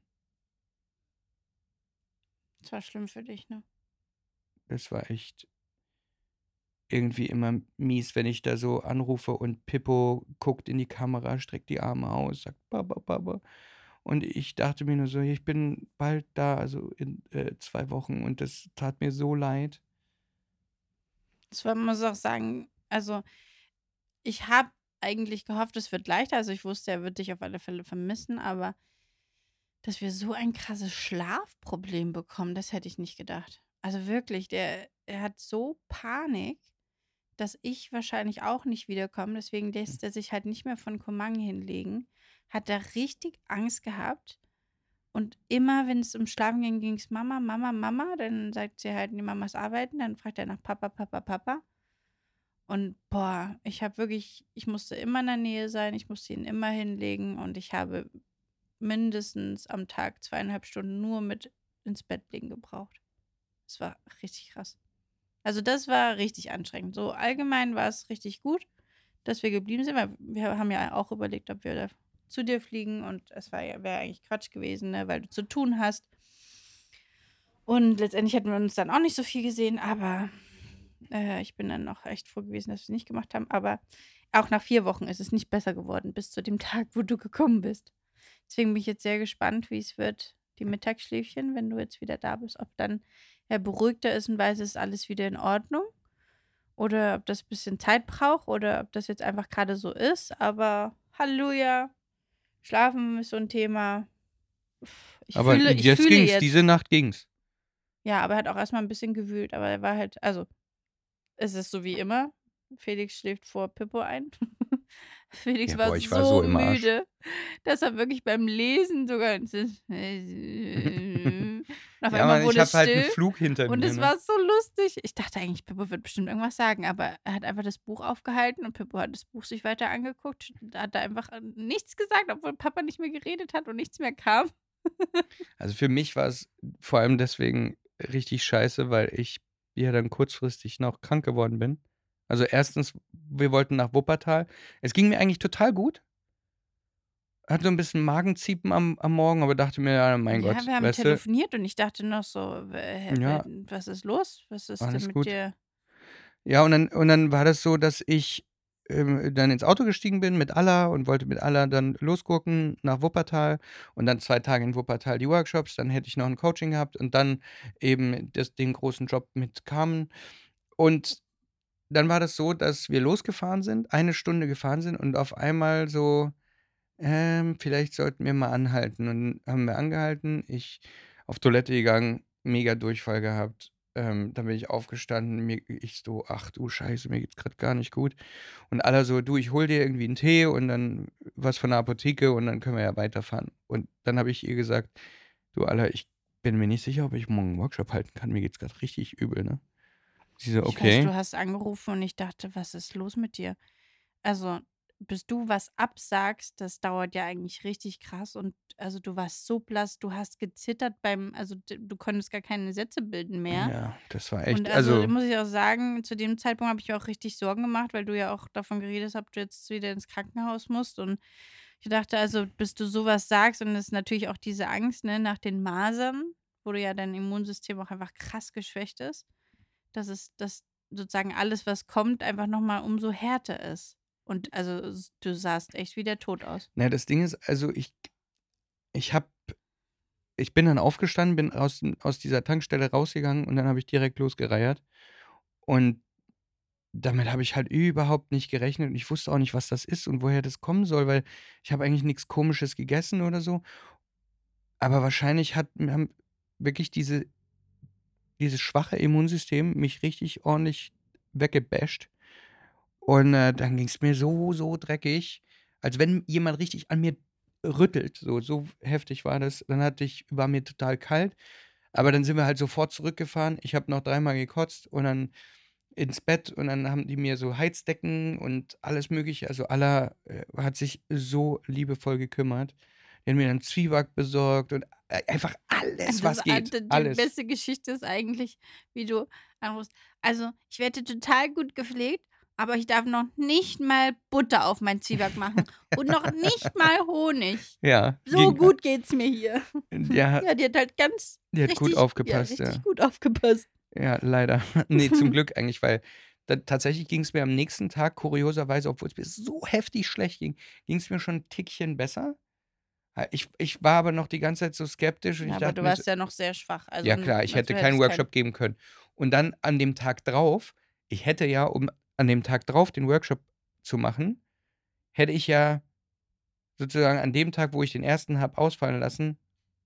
Das war schlimm für dich, ne? Das war echt irgendwie immer mies, wenn ich da so anrufe und Pippo guckt in die Kamera, streckt die Arme aus, sagt: „Papa, Papa.“ Und ich dachte mir nur so: „Ich bin bald da, also in, äh, zwei Wochen“ und das tat mir so leid. Das war, muss auch sagen, also ich habe eigentlich gehofft, es wird leichter. Also ich wusste, er wird dich auf alle Fälle vermissen, aber dass wir so ein krasses Schlafproblem bekommen, das hätte ich nicht gedacht. Also wirklich, der, er hat so Panik, dass ich wahrscheinlich auch nicht wiederkomme. Deswegen lässt er sich halt nicht mehr von Kommang hinlegen. Hat da richtig Angst gehabt. Und immer, wenn es um Schlafen ging, ging es Mama, Mama, Mama. Dann sagt sie halt, die Mamas arbeiten. Dann fragt er nach Papa, Papa, Papa. Und boah, ich habe wirklich, ich musste immer in der Nähe sein. Ich musste ihn immer hinlegen. Und ich habe mindestens am Tag zweieinhalb Stunden nur mit ins Bett legen gebraucht. Das war richtig krass. Also das war richtig anstrengend. So allgemein war es richtig gut, dass wir geblieben sind, weil wir haben ja auch überlegt, ob wir da zu dir fliegen und es war ja, wäre eigentlich Quatsch gewesen, ne, weil du zu tun hast. Und letztendlich hätten wir uns dann auch nicht so viel gesehen, aber äh, ich bin dann auch echt froh gewesen, dass wir es nicht gemacht haben. Aber auch nach vier Wochen ist es nicht besser geworden, bis zu dem Tag, wo du gekommen bist. Deswegen bin ich jetzt sehr gespannt, wie es wird, die Mittagsschläfchen, wenn du jetzt wieder da bist, ob dann er beruhigter ist und weiß, es ist alles wieder in Ordnung. Oder ob das ein bisschen Zeit braucht oder ob das jetzt einfach gerade so ist. Aber Halleluja, Schlafen ist so ein Thema. Ich Aber fühle, ich jetzt fühle ging's, jetzt. diese Nacht ging's. Ja, aber er hat auch erstmal ein bisschen gewühlt. Aber er war halt, also, es ist so wie immer. Felix schläft vor Pippo ein. Felix Ja, war boah, ich war so so im Arsch. müde, dass er wirklich beim Lesen sogar. Und auf Ja, einmal Mann, ich wurde es habe halt einen still. Flug hinter Und mir, es ne? war so lustig. Ich dachte eigentlich, Pippo wird bestimmt irgendwas sagen, aber er hat einfach das Buch aufgehalten und Pippo hat das Buch sich weiter angeguckt. Hat da einfach äh, nichts gesagt, obwohl Papa nicht mehr geredet hat und nichts mehr kam. Also, für mich war es vor allem deswegen richtig scheiße, weil ich ja dann kurzfristig noch krank geworden bin. Also, erstens, wir wollten nach Wuppertal. Es ging mir eigentlich total gut. Hatte so 'n bisschen Magenziepen am am Morgen, aber dachte mir: „Ja, mein Ja, Gott“, wir haben weißt du? telefoniert und ich dachte noch so, äh, Ja, was ist los? Was ist denn alles mit gut. dir? Ja, und dann und dann war das so, dass ich, ähm, dann ins Auto gestiegen bin mit Alla und wollte mit Alla dann losgucken nach Wuppertal und dann zwei Tage in Wuppertal die Workshops. Dann hätte ich noch 'n Coaching gehabt und dann eben das den großen Job mit Carmen. Und dann war das so, dass wir losgefahren sind, eine Stunde gefahren sind und auf einmal so: „Ähm, vielleicht sollten wir mal anhalten.“ Und dann haben wir angehalten, ich auf Toilette gegangen, mega Durchfall gehabt. Ähm, dann bin ich aufgestanden, mir ich so: „Ach du Scheiße, mir geht's grad gar nicht gut.“ Und Alla so: „Du, ich hole dir irgendwie 'n Tee und dann was von der Apotheke und dann können wir ja weiterfahren.“ Und dann habe ich ihr gesagt: „Du Alla, ich bin mir nicht sicher, ob ich morgen 'n Workshop halten kann. Mir geht's grad richtig übel, ne?“ Sie so: Ich weiß, „Okay.“ du hast angerufen und ich dachte, was ist los mit dir? Also, bis du was absagst, das dauert ja eigentlich richtig krass und also du warst so blass, du hast gezittert beim, also d- du konntest gar keine Sätze bilden mehr. Ja, das war Und echt also also muss ich auch sagen, zu dem Zeitpunkt habe ich mir auch richtig Sorgen gemacht, weil du ja auch davon geredet hast, ob du jetzt wieder ins Krankenhaus musst. Und ich dachte, also, bis du sowas sagst, und das ist natürlich auch diese Angst, ne, nach den Masern, wo du ja dein Immunsystem auch einfach krass geschwächt ist, dass es, dass sozusagen alles, was kommt, einfach nochmal umso härter ist. Und also s- du sahst echt wie der Tod aus. na, das Ding ist, also ich ich habe ich bin dann aufgestanden, bin aus, aus dieser Tankstelle rausgegangen und dann habe ich direkt losgereiert. Und damit habe ich halt überhaupt nicht gerechnet und ich wusste auch nicht, was das ist und woher das kommen soll, weil ich habe eigentlich nichts Komisches gegessen oder so. Aber wahrscheinlich hat haben wirklich diese, dieses schwache Immunsystem mich richtig ordentlich weggebasht. Und äh, dann ging es mir so, so dreckig, als wenn jemand richtig an mir rüttelt. So, so heftig war das. Dann hatte ich, war mir total kalt. Aber dann sind wir halt sofort zurückgefahren. Ich habe noch dreimal gekotzt und dann ins Bett und dann haben die mir so Heizdecken und alles Mögliche. Also Allah äh, hat sich so liebevoll gekümmert. Die haben mir dann Zwieback besorgt und äh, einfach alles, Das, was äh, geht. die die Alles. beste Geschichte ist eigentlich, wie du anrufst. Also, ich werde total gut gepflegt, aber ich darf noch nicht mal Butter auf mein Zwieback machen und noch nicht mal Honig. Ja, So ging, gut geht's mir hier. ja, Ja, die hat halt ganz die hat gut richtig, ja, aufgepasst, richtig ja. gut aufgepasst. Ja, leider. Nee, zum Glück eigentlich, weil da, tatsächlich ging es mir am nächsten Tag, kurioserweise, obwohl es mir so heftig schlecht ging, ging es mir schon ein Tickchen besser. Ha- Ich, ich war aber noch die ganze Zeit so skeptisch und Ja, ich aber dachte du mir so, warst ja noch sehr schwach. Also, ja n- klar, ich also hätte du keinen hättest keinen. Workshop geben können. Und dann an dem Tag drauf, ich hätte ja, um an dem Tag drauf den Workshop zu machen, hätte ich ja sozusagen an dem Tag, wo ich den ersten habe ausfallen lassen,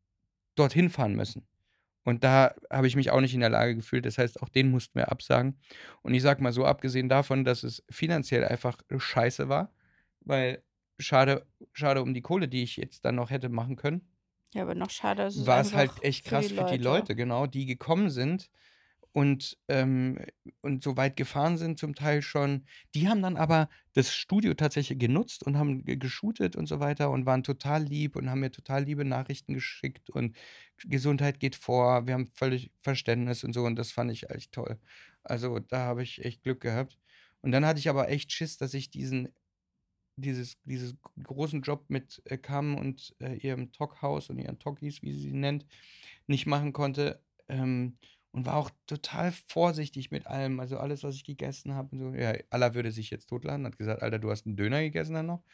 dorthin fahren müssen. Und da habe ich mich auch nicht in der Lage gefühlt. Das heißt, auch den mussten wir absagen. Und ich sage mal so, abgesehen davon, dass es finanziell einfach scheiße war, weil schade, schade um die Kohle, die ich jetzt dann noch hätte machen können, Ja, aber noch schade ist es war es halt einfach echt für krass die für die Leute. Leute, genau, die gekommen sind und, ähm, und so weit gefahren sind zum Teil schon. Die haben dann aber das Studio tatsächlich genutzt und haben ge geshootet und so weiter und waren total lieb und haben mir total liebe Nachrichten geschickt und Gesundheit geht vor, wir haben völlig Verständnis und so und das fand ich echt toll. Also, da habe ich echt Glück gehabt. Und dann hatte ich aber echt Schiss, dass ich diesen dieses dieses großen Job mit, äh, Carmen und, äh, ihrem Talkhaus und ihren Talkies, wie sie sie nennt, nicht machen konnte, ähm, und war auch total vorsichtig mit allem. Also, alles, was ich gegessen habe und so. Ja, Allah würde sich jetzt totlachen, hat gesagt: „Alter, du hast einen Döner gegessen dann noch?“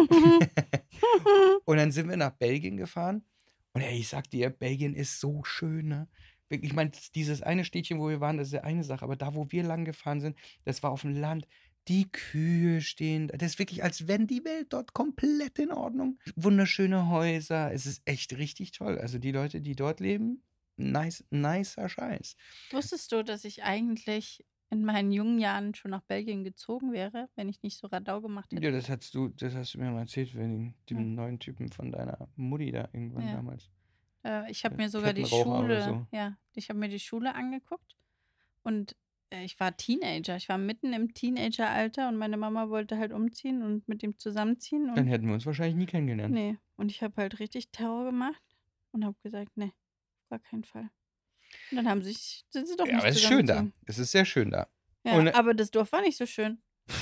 Und dann sind wir nach Belgien gefahren und ey, ich sage dir, Belgien ist so schön, ne? Wirklich, ich meine, dieses eine Städtchen, wo wir waren, das ist ja eine Sache, aber da, wo wir lang gefahren sind, das war auf dem Land. Die Kühe stehen das ist wirklich, als wenn die Welt dort komplett in Ordnung. Wunderschöne Häuser, es ist echt richtig toll. Also, die Leute, die dort leben, nice nicer Scheiß. Wusstest du, dass ich eigentlich in meinen jungen Jahren schon nach Belgien gezogen wäre, wenn ich nicht so Radau gemacht Ja, hätte? das hast du das hast du mir mal erzählt, wegen Ja. dem neuen Typen von deiner Mutti da irgendwann Ja. damals. Äh, ich habe Der mir sogar die Kettenraucher oder Schule, so. ja, ich habe mir die Schule angeguckt und äh, ich war Teenager. Ich war mitten im Teenageralter und meine Mama wollte halt umziehen und mit ihm zusammenziehen Dann und hätten wir uns wahrscheinlich nie kennengelernt. nee. Und ich habe halt richtig Terror gemacht und habe gesagt, nee, auf gar keinen Fall. Und dann haben sich, sind sie doch Ja, aber nicht es ist schön da. zusammengezogen. Es ist sehr schön da. Ja, Und, äh, aber das Dorf war nicht so schön.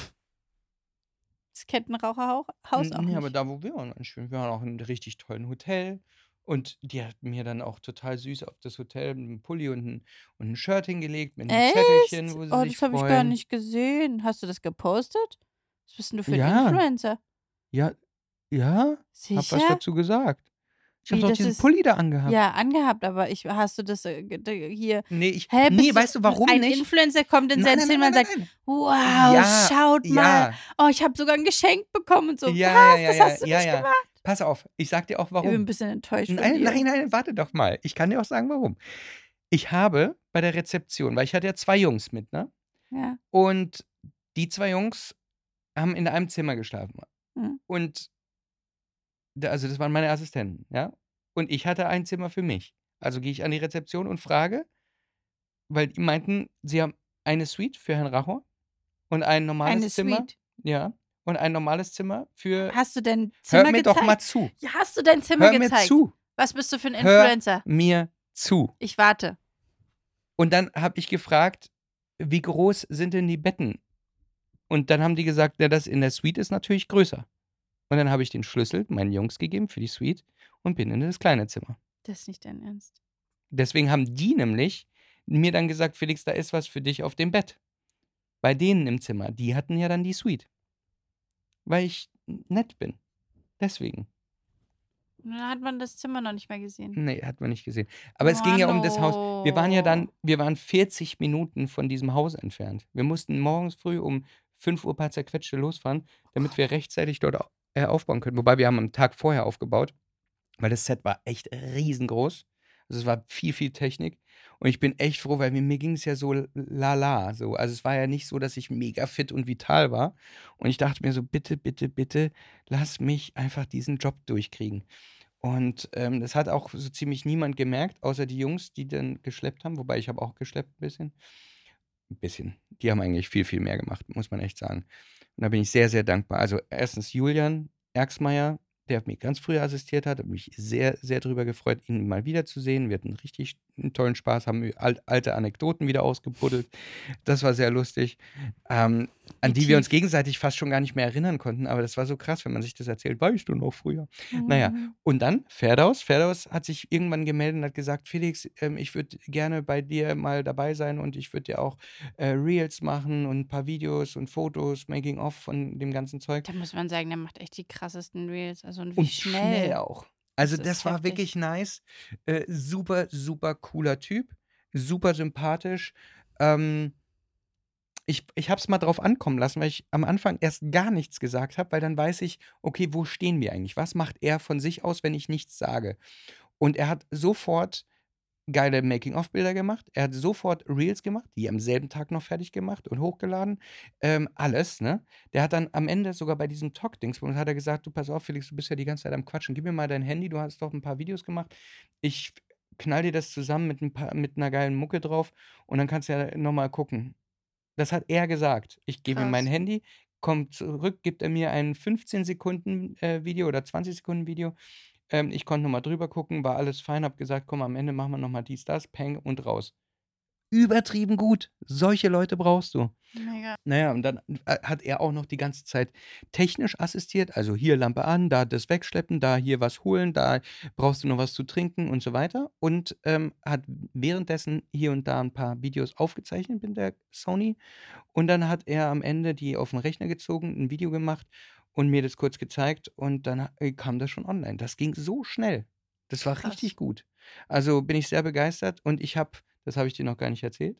Das Kettenraucherhaus auch n ne, aber nicht. da, wo wir waren, war schön. Wir waren auch in 'nem richtig tollen Hotel und die hat mir dann auch total süß auf das Hotel 'n Pulli und 'n und 'n Shirt hingelegt mit 'nem Zettelchen, Echt? wo sie Oh, sich das habe ich gar freuen. nicht gesehen. Hast du das gepostet? Was bist denn du für 'n Ja, Influencer? ja, ja, habe was Sicher? dazu gesagt. Ich habe Wie, doch das diesen ist Pulli da angehabt. ja angehabt, aber ich hast du das, äh, ge d hier Ne, ich hä, ne, bist du weißt du, warum ein nicht? Influencer kommt in Nein, sein nein, Zimmer nein, und nein, sagt: nein, nein. „Wow, Ja, schaut mal. ja. Oh, ich habe sogar 'n Geschenk bekommen“ und so. Ja, ja, Was? ja, Das ja, hast du ja, nicht ja. gemacht? Pass auf, ich sage dir auch Ich bin 'n warum. bisschen enttäuscht von Nein, dir. nein, nein, warte doch mal. Ich kann dir auch sagen, warum. Ich habe bei der Rezeption, weil ich hatte ja zwei Jungs mit, ne? Ja. Und die zwei Jungs haben in einem Zimmer geschlafen. Mhm. Und d also, das waren meine Assistenten, ja? Und ich hatte ein Zimmer für mich. Also, gehe ich an die Rezeption und frage, weil die meinten, sie haben eine Suite für Herrn Rachor und ein Eine normales Zimmer, Suite. ja, und ein normales Zimmer für Hast du dein hör Zimmer mir doch mal gezeigt? zu. Ja, hast du dein Zimmer Hör mir gezeigt? zu. Was bist du für 'n Hör Influencer? mir zu. Ich warte. Und dann habe ich gefragt: „Wie groß sind denn die Betten?“ Und dann haben die gesagt: „Ja, das in der Suite ist natürlich größer.“ Und dann habe ich den Schlüssel meinen Jungs gegeben für die Suite und bin in das kleine Zimmer. Das ist nicht dein Ernst. Deswegen haben die nämlich mir dann gesagt: „Felix, da ist was für dich auf dem Bett.“ Bei denen im Zimmer, die hatten ja dann die Suite. Weil ich n nett bin. Deswegen. Und dann hat man das Zimmer noch nicht mehr gesehen. Nee, hat man nicht gesehen. Aber es Oh ging ja um das Haus. Wir waren ja dann no. wir waren vierzig Minuten von diesem Haus entfernt. Wir mussten morgens früh um fünf Uhr paar zerquetschte losfahren, damit wir rechtzeitig dort au äh, aufbauen können. Wobei wir haben am Tag vorher aufgebaut, weil das Set war echt riesengroß. Also, es war viel, viel Technik. Und ich bin echt froh, weil mir mir ging's ja so lala so. Also, es war ja nicht so, dass ich mega fit und vital war. Und ich dachte mir so: „Bitte, bitte, bitte lass mich einfach diesen Job durchkriegen.“ Und, ähm, das hat auch so ziemlich niemand gemerkt, außer die Jungs, die dann geschleppt haben, wobei ich habe auch geschleppt 'n bisschen. 'N bisschen. Die haben eigentlich viel, viel mehr gemacht, muss man echt sagen. Und da bin ich sehr, sehr dankbar. Also, erstens Julian Erxmeier, der mir ganz früh assistiert hat, habe mich sehr, sehr drüber gefreut, ihn mal wiederzusehen. Wir hatten richtig 'n tollen Spaß, haben ü alt alte Anekdoten wieder ausgebuddelt. Das war sehr lustig, ähm, an Wie die wir uns tief? gegenseitig fast schon gar nicht mehr erinnern konnten, aber das war so krass, wenn man sich das erzählt: „Weißt du noch früher?“ Na ja, Mhm. und dann Ferdaus. Ferdaus hat sich irgendwann gemeldet und hat gesagt: „Felix, ähm, ich würde gerne bei dir mal dabei sein und ich würde dir auch, äh, Reels machen und 'n paar Videos und Fotos, Making of von dem ganzen Zeug.“ Da muss man sagen, der macht echt die krassesten Reels. Also, und wie Und schnell schnell. auch. Das Also, ist das war heftig. wirklich nice. Äh, super, super cooler Typ, super sympathisch. Ähm ich ich habe es mal drauf ankommen lassen, weil ich am Anfang erst gar nichts gesagt habe, weil dann weiß ich: „Okay, wo stehen wir eigentlich? Was macht er von sich aus, wenn ich nichts sage?“ Und er hat sofort geile Making-of-Bilder gemacht. Er hat sofort Reels gemacht, die am selben Tag noch fertig gemacht und hochgeladen. Ähm, alles, ne? Der hat dann am Ende sogar bei diesem Talk-Dingsbums hat er gesagt: „Du, pass auf, Felix, du bist ja die ganze Zeit am Quatschen. Gib mir mal dein Handy, du hast doch 'n paar Videos gemacht. Ich knall dir das zusammen mit 'n paar mit 'ner geilen Mucke drauf und dann kannst du ja noch mal gucken.“ Das hat er gesagt. Ich gebe ihm mein Krass. Handy, kommt zurück, gibt er mir ein fünfzehn Sekunden, äh, Video oder zwanzig Sekunden Video. Ähm, ich konnte noch mal drüber gucken, war alles fein, habe gesagt: „Komm, am Ende machen wir noch mal dies, das, peng und raus.“ Übertrieben gut. Solche Leute brauchst du. Mega. Na ja, und dann, äh, hat er auch noch die ganze Zeit technisch assistiert, also hier Lampe an, da das wegschleppen, da hier was holen, da brauchst du noch was zu trinken und so weiter. Und, ähm, hat währenddessen hier und da 'n paar Videos aufgezeichnet mit der Sony. Und dann hat er am Ende die auf'n Rechner gezogen, 'n Video gemacht und mir das kurz gezeigt und dann ha äh, kam das schon online. Das ging so schnell. Das war Krass. richtig gut. Also, bin ich sehr begeistert und ich habe das habe ich dir noch gar nicht erzählt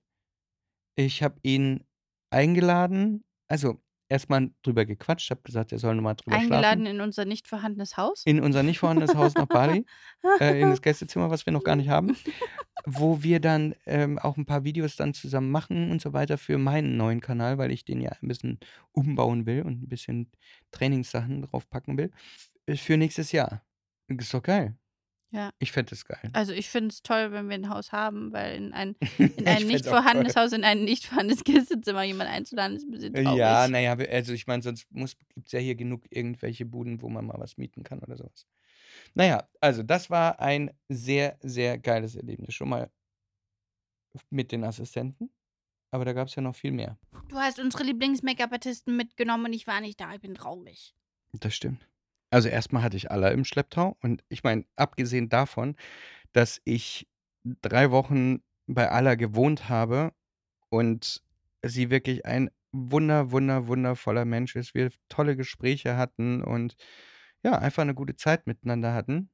ich habe ihn eingeladen also, erst mal drüber gequatscht, habe gesagt, er soll noch mal drüber schlafen. Eingeladen in unser nicht vorhandenes Haus? In unser nicht vorhandenes Haus nach Bali, äh, in das Gästezimmer, was wir noch gar nicht haben, wo wir dann, ähm, auch 'n paar Videos dann zusammen machen und so weiter für meinen neuen Kanal, weil ich den ja 'n bisschen umbauen will und 'n bisschen Trainingssachen draufpacken will, äh, für nächstes Jahr. Ist doch geil. Ja. Ich fände das geil. Also, ich finde es toll, wenn wir 'n Haus haben, weil in ein in Ich ein fände nicht es auch toll. vorhandenes Haus, in ein nicht vorhandenes Gästezimmer jemanden einzuladen, ist 'n bisschen Ja, traurig. na ja, w also, ich meine, sonst muss gibt's ja hier genug irgendwelche Buden, wo man mal was mieten kann oder so was. Na ja, also, das war ein sehr, sehr geiles Erlebnis. Schon mal f mit den Assistenten, aber da gab's ja noch viel mehr. Du hast unsere Lieblings-Make-up-Artisten mitgenommen und ich war nicht da. Ich bin traurig. Das stimmt. Also, erst mal hatte ich Alla im Schlepptau und ich meine, abgesehen davon, dass ich drei Wochen bei Alla gewohnt habe und sie wirklich ein wunder wunder wundervoller Mensch ist, wir tolle Gespräche hatten und, ja, einfach 'ne gute Zeit miteinander hatten.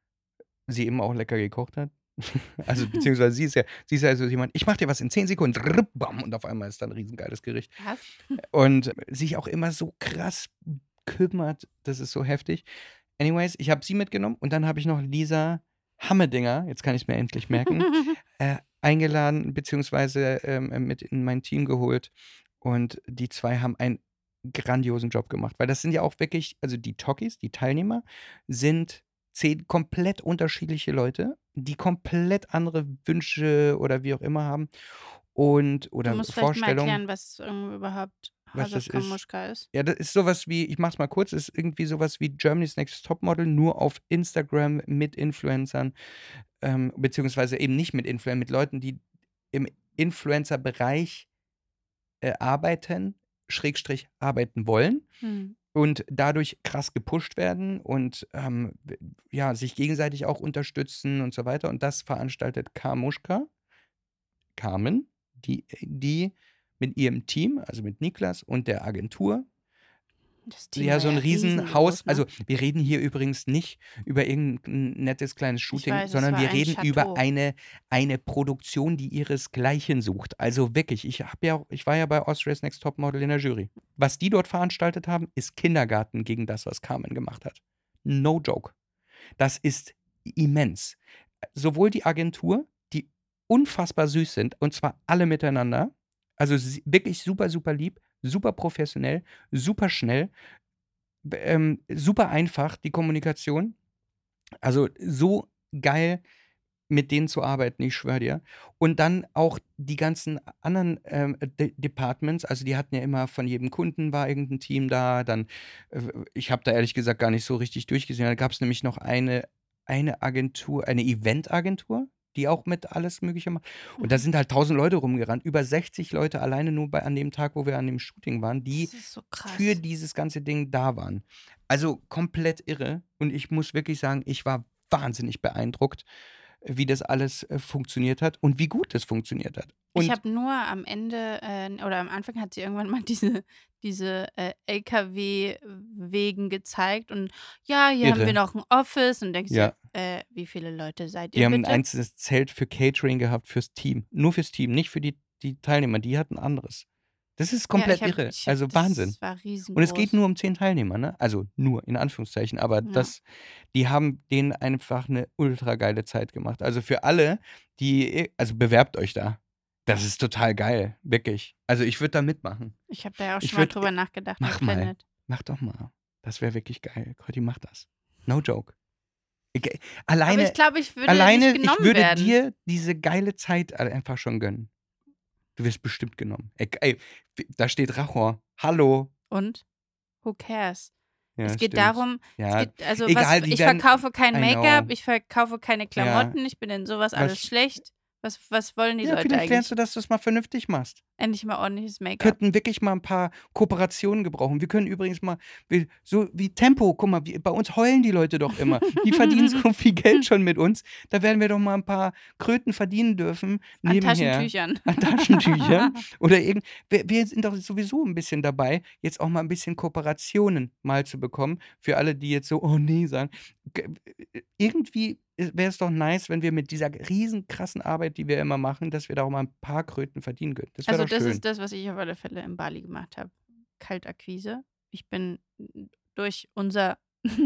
Sie eben auch lecker gekocht hat. Also, beziehungsweise sie ist ja sie ist ja so jemand: „Ich mache dir was in zehn Sekunden, bam“ und auf einmal ist da 'n riesengeiles Gericht. Was? Und sich auch immer so krass kümmert, das ist so heftig. Anyways, ich habe sie mitgenommen und dann habe ich noch Lisa Hammedinger, jetzt kann ich's mir endlich merken, äh, eingeladen beziehungsweise, ähm, mit in mein Team geholt und die zwei haben einen grandiosen Job gemacht, weil das sind ja auch wirklich also, die Talkies, die Teilnehmer sind zehn komplett unterschiedliche Leute, die komplett andere Wünsche oder wie auch immer haben und Du oder musst vielleicht mal Vorstellungen. erklären, was, ähm, überhaupt Was House das of ist? Kamushka ist. Ja, das ist so was wie ich mache es mal kurz, ist irgendwie so was wie Germany's Next Topmodel, nur auf Instagram mit Influencern, ähm, beziehungsweise eben nicht mit Influen mit Leuten, die im Influencer-Bereich, äh, arbeiten, Schrägstrich arbeiten wollen Mhm. und dadurch krass gepusht werden und, ähm, w ja, sich gegenseitig auch unterstützen und so weiter. Und das veranstaltet Kamushka Carmen, die die mit ihrem Team, also, mit Niklas und der Agentur Das Team ja, war so ein ja Riesenhaus. riesengroß, ne? Also wir reden hier übrigens nicht über irgendein nettes kleines Ich Shooting, weiß, es sondern war wir ein reden über Chateau. eine, eine Produktion, die ihresgleichen sucht. Also wirklich, ich habe ja, ich war ja bei Austria's Next Topmodel in der Jury. Was die dort veranstaltet haben, ist Kindergarten gegen das, was Carmen gemacht hat. No joke. Das ist immens. Sowohl die Agentur, die unfassbar süß sind, und zwar alle miteinander, also sie- wirklich super, super lieb, super professionell, super schnell, b- ähm, super einfach, die Kommunikation. Also so geil, mit denen zu arbeiten, ich schwöre dir. Und dann auch die ganzen anderen ähm, De Departments, also die hatten ja immer von jedem Kunden war irgendein Team da, dann, äh, ich habe da ehrlich gesagt gar nicht so richtig durchgesehen. Da gab es nämlich noch eine, eine Agentur, eine Eventagentur, die auch mit alles Mögliche macht. Und da Mhm. sind halt tausend Leute rumgerannt, über sechzig Leute alleine nur bei, an dem Tag, wo wir an dem Shooting waren, die Das ist so für krass. dieses ganze Ding da waren. Also komplett irre. Und ich muss wirklich sagen, ich war wahnsinnig beeindruckt, wie das alles äh, funktioniert hat und wie gut das funktioniert hat. Ich Und habe nur am Ende äh, oder am Anfang hat sie irgendwann mal diese, diese äh, L K W-Wegen gezeigt und ja, hier haben wir irre, noch ein Office und denkst dir, ja. äh, wie viele Leute seid Die ihr haben ein bitte? einzelnes Zelt für Catering gehabt fürs Team. Nur fürs Team, nicht für die, die Teilnehmer. Die hatten anderes. Das ist Ja, ich komplett habe, irre. ich habe, Also Wahnsinn. das war Und es geht riesengroß. nur um zehn Teilnehmer, ne? Also nur in Anführungszeichen. Aber Ja. das, die haben denen einfach eine ultra geile Zeit gemacht. Also für alle, die, also bewerbt euch da. Das ist total geil, wirklich. Also ich würde da mitmachen. Ich habe da ja auch Ich schon mal würde, drüber nachgedacht mit mach mal, Planet. mach doch mal. Das wäre wirklich geil. Cotti, mach das. No joke. Ich, Aber ich alleine, glaube, ich würde alleine, nicht ich genommen würde werden. dir diese geile Zeit einfach schon gönnen. Du wirst bestimmt genommen. Ey, ey, da steht Rachor. Hallo. Und? Who cares? Ja, Es geht stimmt. darum, es Ja, geht, also was, egal, die ich werden, verkaufe kein I Make-up, know. ich verkaufe keine Ja, Klamotten, ich bin in sowas alles was, schlecht. Was, was wollen die ja, Leute vielleicht lernst du, eigentlich? dass du es mal vernünftig machst. Endlich mal ordentliches Make-up. Könnten wirklich mal ein paar Kooperationen gebrauchen. Wir können übrigens mal, wir- so wie Tempo, guck mal, wie, bei uns heulen die Leute doch immer. Die verdienen so viel Geld schon mit uns. Da werden wir doch mal ein paar Kröten verdienen dürfen, An nebenher. Taschentüchern. An Taschentüchern. Oder irgend, wir, wir sind doch sowieso ein bisschen dabei, jetzt auch mal ein bisschen Kooperationen mal zu bekommen. Für alle, die jetzt so, oh nee, sagen. G- Irgendwie wäre es doch nice, wenn wir mit dieser riesen krassen Arbeit, die wir immer machen, dass wir da auch mal ein paar Kröten verdienen können. Das wäre Also doch das schön. ist das, was ich auf alle Fälle in Bali gemacht habe. Kaltakquise. Ich bin durch unser,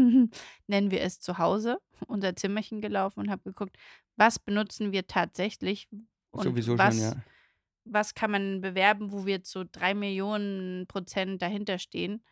nennen wir es Zuhause, unser Zimmerchen gelaufen und habe geguckt, was benutzen wir tatsächlich und Sowieso schon, was, ja. was kann man bewerben, wo wir zu drei Millionen Prozent dahinter stehen.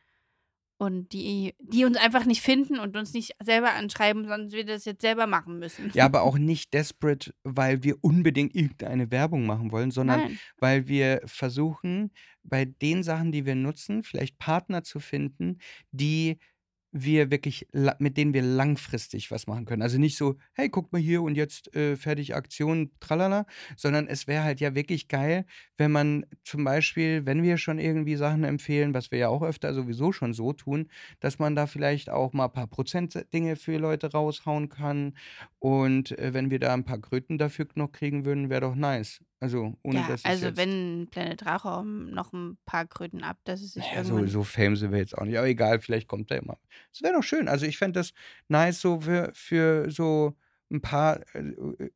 Und die, die uns einfach nicht finden und uns nicht selber anschreiben, sondern wir das jetzt selber machen müssen. Ja, aber auch nicht desperate, weil wir unbedingt irgendeine Werbung machen wollen, sondern Nein. weil wir versuchen, bei den Sachen, die wir nutzen, vielleicht Partner zu finden, die wir wirklich, la- mit denen wir langfristig was machen können. Also nicht so, hey, guck mal hier und jetzt äh, fertig Aktion, tralala, sondern es wäre halt ja wirklich geil, wenn man zum Beispiel, wenn wir schon irgendwie Sachen empfehlen, was wir ja auch öfter sowieso schon so tun, dass man da vielleicht auch mal ein paar Prozent-Dinge für Leute raushauen kann. Und äh, wenn wir da ein paar Kröten dafür noch kriegen würden, wäre doch nice. Also, ohne Ja, dass es also jetzt. wenn Planet Rachraum noch ein paar Kröten ab, dass es sich Naja, so, irgendwann. so fame sind wir jetzt auch nicht. Aber egal, vielleicht kommt er immer. Das wäre doch schön. Also ich fände das nice so für, für so ein paar. Äh, äh,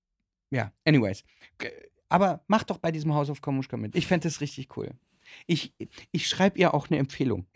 ja, anyways. G- Aber mach doch bei diesem House of Komuschka mit. Ich fände das richtig cool. Ich, ich schreibe ihr auch eine Empfehlung.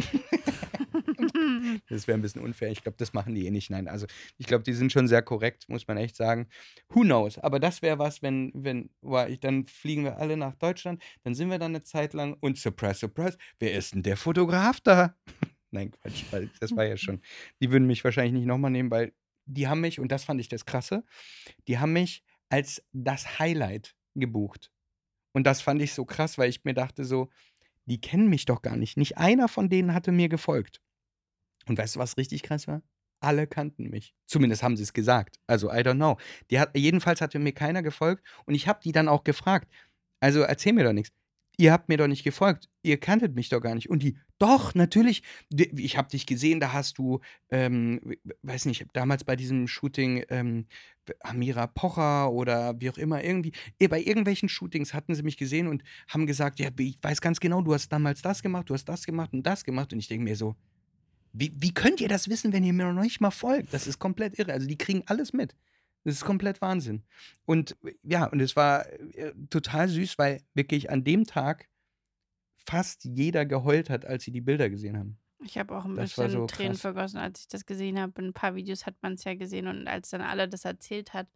Das wäre ein bisschen unfair. Ich glaube, das machen die eh nicht. Nein, also ich glaube, die sind schon sehr korrekt, muss man echt sagen. Who knows? Aber das wäre was, wenn, wenn, boah, ich, dann fliegen wir alle nach Deutschland, dann sind wir da eine Zeit lang und surprise, surprise, wer ist denn der Fotograf da? Nein, Quatsch, weil das war ja schon. Die würden mich wahrscheinlich nicht nochmal nehmen, weil die haben mich, und das fand ich das Krasse, die haben mich als das Highlight gebucht. Und das fand ich so krass, weil ich mir dachte so, die kennen mich doch gar nicht. Nicht einer von denen hatte mir gefolgt. Und weißt du, was richtig krass war? Alle kannten mich. Zumindest haben sie es gesagt. Also, I don't know. Die hat, jedenfalls hatte mir keiner gefolgt und ich habe die dann auch gefragt. Also, erzähl mir doch nichts. ihr habt mir doch nicht gefolgt, ihr kanntet mich doch gar nicht. Und die, doch, natürlich, d- ich habe dich gesehen, da hast du, ähm, w- weiß nicht, damals bei diesem Shooting ähm, Amira Pocher oder wie auch immer, irgendwie, eh, bei irgendwelchen Shootings hatten sie mich gesehen und haben gesagt, ja, ich weiß ganz genau, du hast damals das gemacht, du hast das gemacht und das gemacht. Und ich denke mir so, wie, wie könnt ihr das wissen, wenn ihr mir noch nicht mal folgt? Das ist komplett irre. Also die kriegen alles mit. Das ist komplett Wahnsinn. Und ja, und es war äh, total süß, weil wirklich an dem Tag fast jeder geheult hat, als sie die Bilder gesehen haben. Ich habe auch ein Das war bisschen so Tränen krass. vergossen, als ich das gesehen habe. In ein paar Videos hat man es ja gesehen und als dann alle das erzählt hat,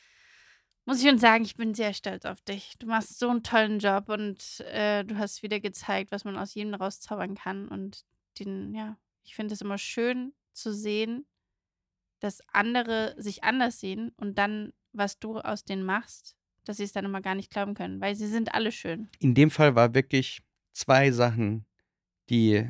muss ich schon sagen, ich bin sehr stolz auf dich. Du machst so einen tollen Job und äh, du hast wieder gezeigt, was man aus jedem rauszaubern kann. Und den, ja, ich finde es immer schön zu sehen, dass andere sich anders sehen und dann, was du aus denen machst, dass sie es dann immer gar nicht glauben können, weil sie sind alle schön. In dem Fall war wirklich zwei Sachen, die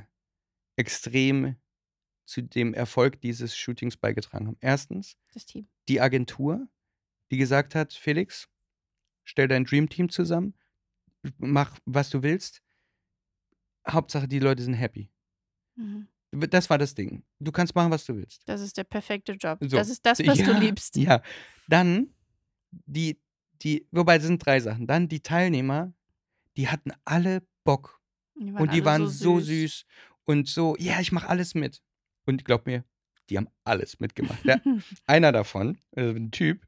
extrem zu dem Erfolg dieses Shootings beigetragen haben. Erstens, Das Team. die Agentur, die gesagt hat, Felix, stell dein Dream Team zusammen, mach, was du willst. Hauptsache, die Leute sind happy. Mhm. Das war das Ding. Du kannst machen, was du willst. Das ist der perfekte Job. So. Das ist das, was ja, du liebst. Ja. Dann die, die, wobei, das sind drei Sachen. Dann die Teilnehmer, die hatten alle Bock. Die waren Und die alle waren so so süß und so, ja, ich mache alles mit. Und glaub mir, die haben alles mitgemacht. Ja, einer davon, also ein Typ,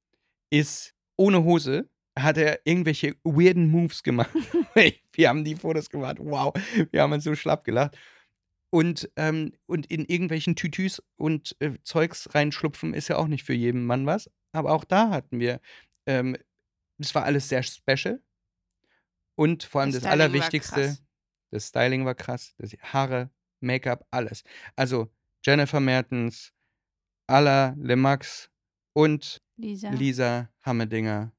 ist ohne Hose, hat er irgendwelche weirden Moves gemacht. Wir haben die Fotos gemacht, wow, wir haben uns so schlapp gelacht. Und, ähm, und in irgendwelchen Tütüs und äh, Zeugs reinschlupfen ist ja auch nicht für jeden Mann was. Aber auch da hatten wir, ähm, das war alles sehr special. Und vor allem Das das, Styling war Allerwichtigste, krass. das Styling war krass, das Haare, Make-up, alles. Also Jennifer Mertens, Ala Lemax und Lisa. Lisa Hammedinger.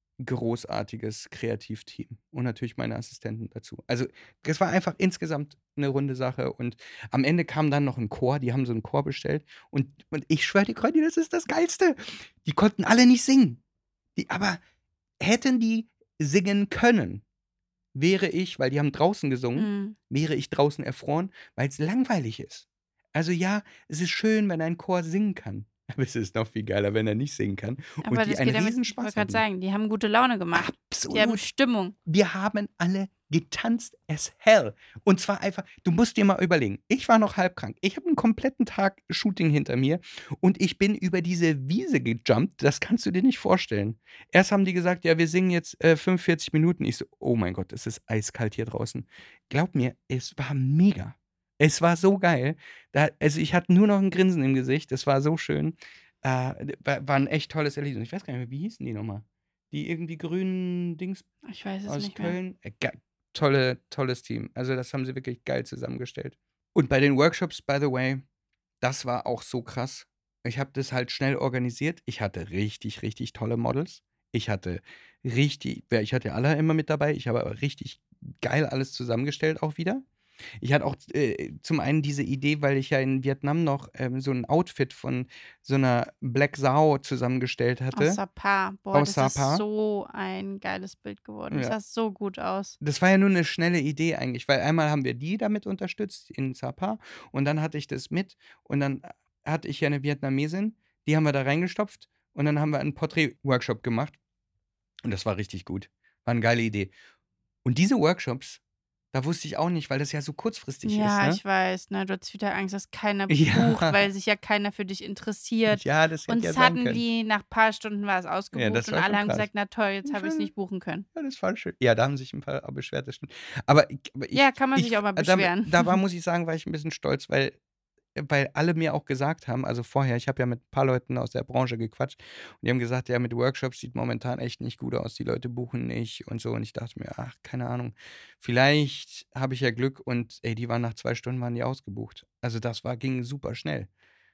Großartiges Kreativteam. Und natürlich meine Assistenten dazu. Also, das war einfach insgesamt eine runde Sache. Und am Ende kam dann noch ein Chor. Die haben so einen Chor bestellt. Und, und ich schwöre dir, Conny, das ist das Geilste. Die konnten alle nicht singen. Die, aber hätten die singen können, wäre ich, weil die haben draußen gesungen, Mhm. wäre ich draußen erfroren, weil es langweilig ist. Also ja, es ist schön, wenn ein Chor singen kann. Aber es ist noch viel geiler, wenn er nicht singen kann. Aber Und die das einen geht damit, riesen ich wollte Spaß gerade hatten. sagen, die haben gute Laune gemacht. Die haben Absolut. Stimmung. Wir haben alle getanzt as hell. Und zwar einfach, du musst dir mal überlegen, ich war noch halb krank. Ich habe einen kompletten Tag Shooting hinter mir und ich bin über diese Wiese gejumpt. Das kannst du dir nicht vorstellen. Erst haben die gesagt, ja, wir singen jetzt äh, fünfundvierzig Minuten. Ich so, oh mein Gott, es ist eiskalt hier draußen. Glaub mir, es war mega. Es war so geil. Da, also ich hatte nur noch ein Grinsen im Gesicht. Es war so schön. Äh, war, war ein echt tolles Erlebnis. Ich weiß gar nicht mehr, wie hießen die nochmal? Die irgendwie grünen Dings Ich weiß es aus nicht mehr. Köln. Äh, ge- tolle, tolles Team. Also das haben sie wirklich geil zusammengestellt. Und bei den Workshops, by the way, das war auch so krass. Ich habe das halt schnell organisiert. Ich hatte richtig, richtig tolle Models. Ich hatte richtig, ja, ich hatte alle immer mit dabei. Ich habe aber richtig geil alles zusammengestellt auch wieder. Ich hatte auch äh, zum einen diese Idee, weil ich ja in Vietnam noch ähm, so ein Outfit von so einer Black Sao zusammengestellt Aus hatte. Sapa. Boah, Aus das Sapa. ist so ein geiles Bild geworden. Das Ja. sah so gut aus. Das war ja nur eine schnelle Idee eigentlich, weil einmal haben wir die damit unterstützt in Sapa und dann hatte ich das mit und dann hatte ich ja eine Vietnamesin, die haben wir da reingestopft und dann haben wir einen Porträt-Workshop gemacht und das war richtig gut. War eine geile Idee. Und diese Workshops, da wusste ich auch nicht, weil das ja so kurzfristig Ja, ist, ne? ich weiß, ne? Du hattest wieder Angst, dass keiner Ja. bucht, weil sich ja keiner für dich interessiert. Ja, das hätte Und ja sein können. suddenly, nach ein paar Stunden war es ausgebucht das und war alle schon haben krass. gesagt, na toll, jetzt Das habe ich es war- nicht buchen können. Ja, das war schön. Ja, da haben sich ein paar auch beschwert, das stimmt. Aber, ich- aber ich, Ja, kann man ich, sich auch mal da, beschweren. da war, muss ich sagen, war ich ein bisschen stolz, weil, weil alle mir auch gesagt haben, also vorher, ich habe ja mit ein paar Leuten aus der Branche gequatscht und die haben gesagt, ja, mit Workshops sieht momentan echt nicht gut aus, die Leute buchen nicht und so. Und ich dachte mir, ach, keine Ahnung, vielleicht habe ich ja Glück und ey, die waren nach zwei Stunden waren die ausgebucht. Also das war, ging super schnell.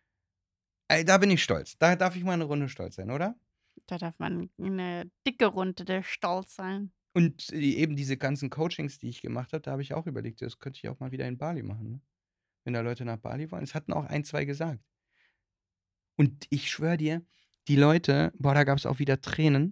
Ey, da bin ich stolz. Da darf ich mal eine Runde stolz sein, oder? Da darf man eine dicke Runde der Stolz sein. Und die, eben diese ganzen Coachings, die ich gemacht habe, da habe ich auch überlegt, das könnte ich auch mal wieder in Bali machen. Ne? Wenn da Leute nach Bali wollen. Es hatten auch ein, zwei gesagt. Und ich schwöre dir, die Leute, boah, da gab es auch wieder Tränen.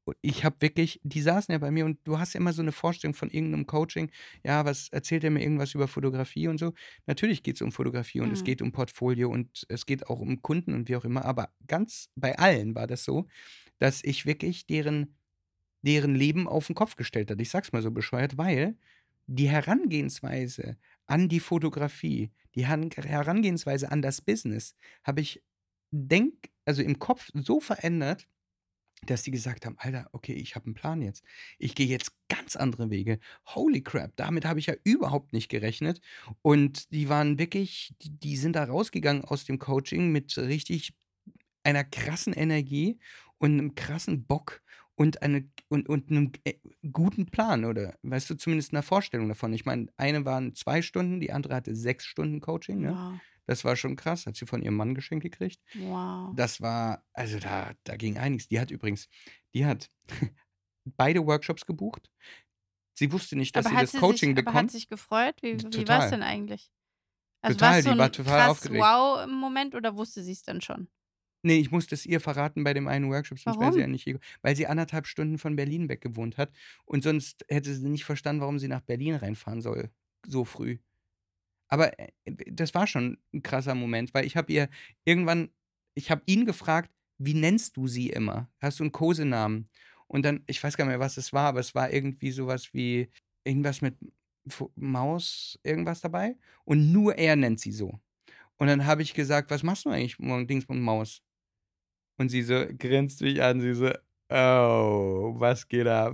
Und ich habe wirklich die saßen ja bei mir und du hast ja immer so eine Vorstellung von irgendeinem Coaching. Ja, was erzählt er mir irgendwas über Fotografie und so? Natürlich geht's um Fotografie und es Mhm. geht um Portfolio und es geht auch um Kunden und wie auch immer, aber ganz bei allen war das so, dass ich wirklich deren deren Leben auf den Kopf gestellt hat. Ich sag's mal so bescheuert, weil die Herangehensweise an die Fotografie, die Han Herangehensweise an das Business habe ich denk also im Kopf so verändert, dass die gesagt haben: „Alter, okay, ich habe einen Plan jetzt. Ich gehe jetzt ganz andere Wege. Holy crap, damit habe ich ja überhaupt nicht gerechnet.“ Und die waren wirklich die die sind da rausgegangen aus dem Coaching mit richtig einer krassen Energie und 'nem krassen Bock und eine und und 'nem äh, guten Plan oder weißt du, zumindest 'ner Vorstellung davon. Ich meine, eine waren zwei Stunden, die andere hatte sechs Stunden Coaching, ne? Wow. Das war schon krass, hat sie von ihrem Mann geschenkt gekriegt. Wow. Das war also, da da ging einiges. Die hat übrigens die hat beide Workshops gebucht. Sie wusste nicht, dass Aber sie hat das sie sich Coaching aber hat bekommt. sich gefreut? Wie wie war's Total, denn eigentlich? Also, war's total, so die war 'n total krass aufgeregt. Wow-Moment oder wusste sie's dann schon? Ne, ich musste es ihr verraten bei dem einen Workshop, sonst wäre sie ja Warum? nicht hier weil sie anderthalb Stunden von Berlin weg gewohnt hat und sonst hätte sie nicht verstanden, warum sie nach Berlin reinfahren soll, so früh. Aber, äh, das war schon 'n krasser Moment, weil ich habe ihr irgendwann ich habe ihn gefragt: „Wie nennst du sie immer? Hast du 'n Kosenamen?“ Und dann ich weiß gar nicht mehr, was es war, aber es war irgendwie so was wie irgendwas mit Fu Maus irgendwas dabei und nur er nennt sie so. Und dann habe ich gesagt: „Was machst du eigentlich morgen, Dingsbums Maus?“ Und sie so grinst mich an, sie so: „Oh, was geht ab?“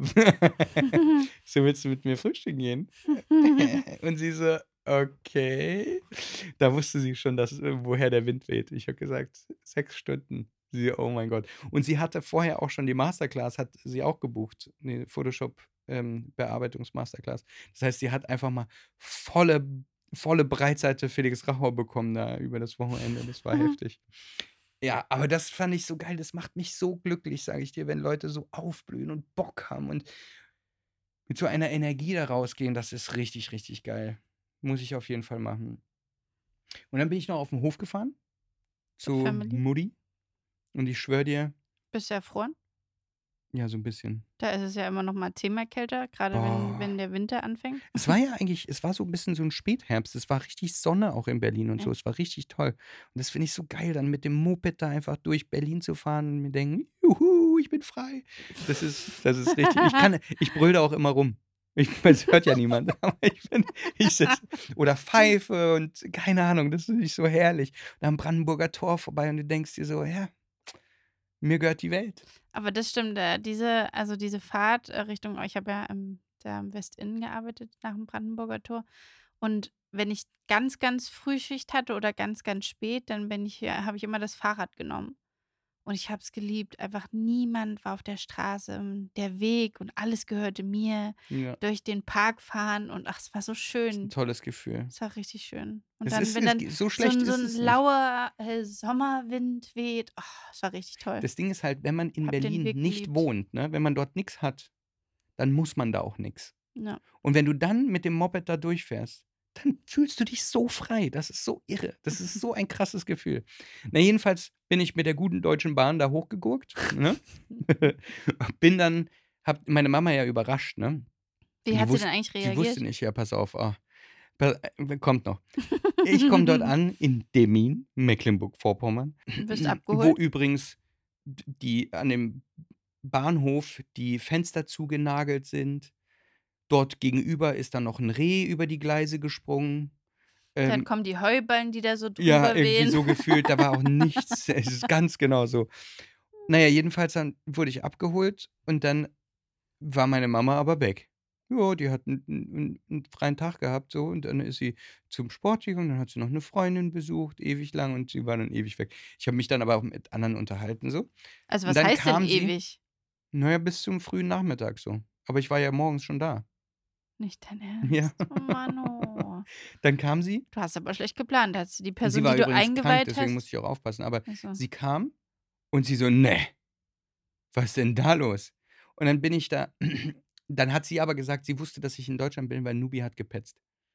Ich so: „Willst du mit mir frühstücken gehen?“ Und sie so: „Okay.“ Da wusste sie schon, dass äh, woher der Wind weht. Ich habe gesagt: „sechs Stunden.“ Sie: „Oh mein Gott.“ Und sie hatte vorher auch schon die Masterclass hat sie auch gebucht, 'ne Photoshop, ähm, Bearbeitungs-Masterclass. Das heißt, sie hat einfach mal volle volle Breitseite Felix Raucher bekommen da über das Wochenende. Das war heftig. Ja, aber das fand ich so geil. Das macht mich so glücklich, sage ich dir, wenn Leute so aufblühen und Bock haben und mit so einer Energie da rausgehen. Das ist richtig, richtig geil. Muss ich auf jeden Fall machen. Und dann bin ich noch auf 'n Hof gefahren Zur zu Family? Mutti und ich schwöre dir Bist du erfroren? ja, so 'n bisschen. Da ist es ja immer noch mal zehnmal kälter, grade wenn Boah. wenn der Winter anfängt. Es war ja eigentlich es war so 'n bisschen so 'n Spätherbst. Es war richtig Sonne auch in Berlin und so. Echt? Es war richtig toll. Und das finde ich so geil, dann mit dem Moped da einfach durch Berlin zu fahren und mir denken: „Juhu, ich bin frei.“ Das ist das ist richtig ich kann ich brülle da auch immer rum. Ich es hört ja niemand, aber ich bin ich sitze oder pfeife und keine Ahnung, das finde ich so herrlich. Und am Brandenburger Tor vorbei und du denkst dir so: „Ja, mir gehört die Welt.“ Aber das stimmt, äh, diese also, diese Fahrt, äh, Richtung ich habe ja, ähm, da im Westinn gearbeitet nach dem Brandenburger Tor. Und wenn ich ganz, ganz Frühschicht hatte oder ganz, ganz spät, dann bin ich ja habe ich immer das Fahrrad genommen. Und ich habe es geliebt. Einfach niemand war auf der Straße. ähm, Der Weg und alles gehörte mir. Ja, Durch den Park fahren und ach, es war so ist 'n schön. tolles Gefühl. Es war richtig schön. Und Es dann, ist wenn es dann g so so schlecht 'n so ist 'n es nicht. lauer, äh, Sommerwind weht, oh, es war richtig toll. Das Ding ist halt, wenn man in Habe den Berlin Weg nicht geliebt. wohnt, ne, wenn man dort nix hat, dann muss man da auch nix. Ja. Und wenn du dann mit dem Moped da durchfährst, dann fühlst du dich so frei. Das ist so irre. Das ist so ein krasses Gefühl. Na, jedenfalls bin ich mit der guten Deutschen Bahn da hochgegurkt, ne? Bin dann habe meine Mama ja überrascht, ne? Wie Die hat sie denn wusste eigentlich die wusste reagiert? nicht ja, pass auf, ah, pa äh, kommt noch. Ich komme dort an in Demmin, Mecklenburg-Vorpommern, Wirst wo abgeholt? übrigens d die an dem Bahnhof die Fenster zugenagelt sind. Dort gegenüber ist dann noch 'n Reh über die Gleise gesprungen. Dann Ähm, kommen die Heuballen, die da so ja, drüber irgendwie wehen. so gefühlt, da war auch nichts. Es ist ganz genau so. Na ja, jedenfalls dann wurde ich abgeholt und dann war meine Mama aber weg. Ja, die hat 'n 'n 'n 'n freien Tag gehabt so und dann ist sie zum Sport gegangen, dann hat sie noch 'ne Freundin besucht, ewig lang und sie war dann ewig weg. Ich habe mich dann aber auch mit anderen unterhalten so. Also, Und was dann heißt denn kam sie, ewig? na ja, bis zum frühen Nachmittag so. Aber ich war ja morgens schon da. Nicht dein Ja. Ernst? Oh Mann, oh. Dann kam sie. Du hast aber schlecht geplant. Hast du die Sie Person, die war du übrigens krank, eingeweiht deswegen musste hast ich auch aufpassen, aber ach so. sie kam und sie so: „Ne, was ist denn da los?“ Und dann bin ich da dann hat sie aber gesagt, sie wusste, dass ich in Deutschland bin, weil Nubi hat gepetzt.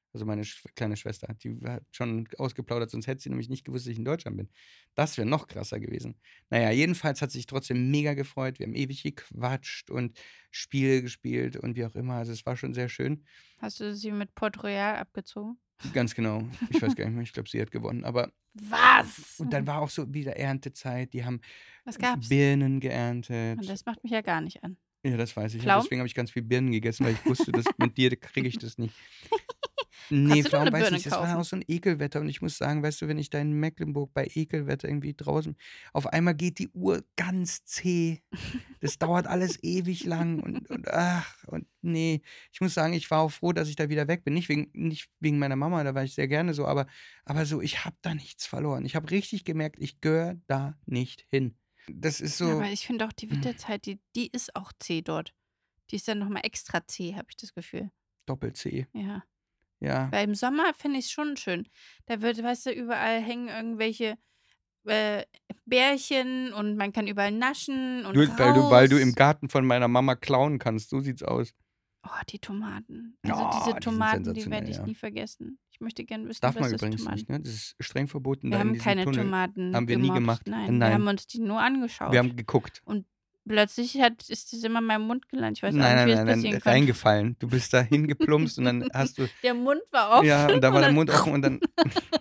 Also meine Sch kleine Schwester, die hat schon ausgeplaudert, sonst hätte sie nämlich nicht gewusst, dass ich in Deutschland bin. Das wäre noch krasser gewesen. Naja, jedenfalls hat sie sich trotzdem mega gefreut. Wir haben ewig gequatscht und Spiele gespielt und wie auch immer. Also es war schon sehr schön. Hast du sie mit Port Royal abgezogen? Ganz genau. Ich weiß gar nicht mehr, ich glaube, sie hat gewonnen. Aber Was? und dann war auch so wieder Erntezeit. Die haben Was gab's? Birnen Und geerntet. das macht mich ja gar nicht an. Ja, das weiß ich. Und Pflaumen? deswegen habe ich ganz viel Birnen gegessen, weil ich wusste, dass mit dir kriege ich das nicht. Nee, Kannst du doch Pflaumen eine weiß Birne nicht. Das war kaufen. auch so ein Ekelwetter. Und ich muss sagen, weißt du, wenn ich da in Mecklenburg bei Ekelwetter irgendwie draußen, auf einmal geht die Uhr ganz zäh. Das dauert alles ewig lang und, und ach, und nee. Ich muss sagen, ich war auch froh, dass ich da wieder weg bin. Nicht wegen, nicht wegen meiner Mama, da war ich sehr gerne so, aber, aber so, ich habe da nichts verloren. Ich habe richtig gemerkt, ich gehöre da nicht hin. Das ist Ja, so, aber ich finde auch die Winterzeit, die, die ist auch zäh dort. Die ist dann nochmal extra zäh, habe ich das Gefühl. Doppel-C. Ja. Ja. Weil im Sommer finde ich es schon schön. Da wird, weißt du, überall hängen irgendwelche äh, Bärchen und man kann überall naschen und Du, weil, du, weil du im raus. Garten von meiner Mama klauen kannst. So sieht's aus. Oh, die Tomaten. Also Oh, diese die sind Tomaten, die sensationell, werde ich ja. nie vergessen. Ich möchte gerne wissen, Darf was man das übrigens Tomaten. nicht, ne? Das ist streng verboten Wir da in haben diesem keine Tunnel. Tomaten Haben wir nie gemobst. gemacht. Nein, Äh, wir nein. haben uns die nur angeschaut. Wir haben geguckt. Und plötzlich hat, ist das immer in meinem Mund gelandet. Ich weiß auch Nein, nicht, wie nein, das nein, passieren nein, konnte. reingefallen. Du bist da hingeplumpst und dann hast du, Der Mund war offen. ja, und da war und der dann- Mund offen und dann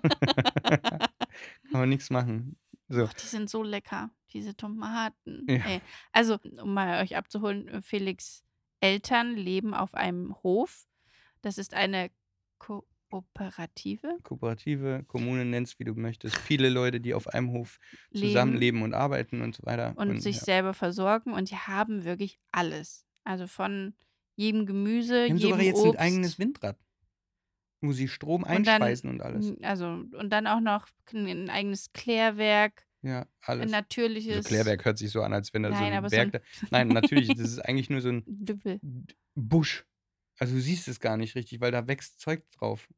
kann man nichts machen. So, Ach, die sind so lecker, diese Tomaten. Ja. Ey. Also, um mal euch abzuholen, Felix' Eltern leben auf einem Hof. Das ist eine Kooperative. Kooperative, Kommune, nennst wie du möchtest. Viele Leute, die auf einem Hof Leben zusammenleben und arbeiten und so weiter. und sich ja. selber versorgen und die haben wirklich alles. Also von jedem Gemüse, Die haben sogar jedem jetzt ein Obst. eigenes Windrad, wo sie Strom Und dann, einspeisen und alles. Also, und dann auch noch ein eigenes Klärwerk, Ja, ein alles. Also natürliches Klärwerk hört sich so an, als wenn da so Nein, ein aber so Werk ein- da. Nein, natürlich, das ist eigentlich nur so ein Düppel. D- Busch. Also du siehst es gar nicht richtig, weil da wächst Zeug drauf.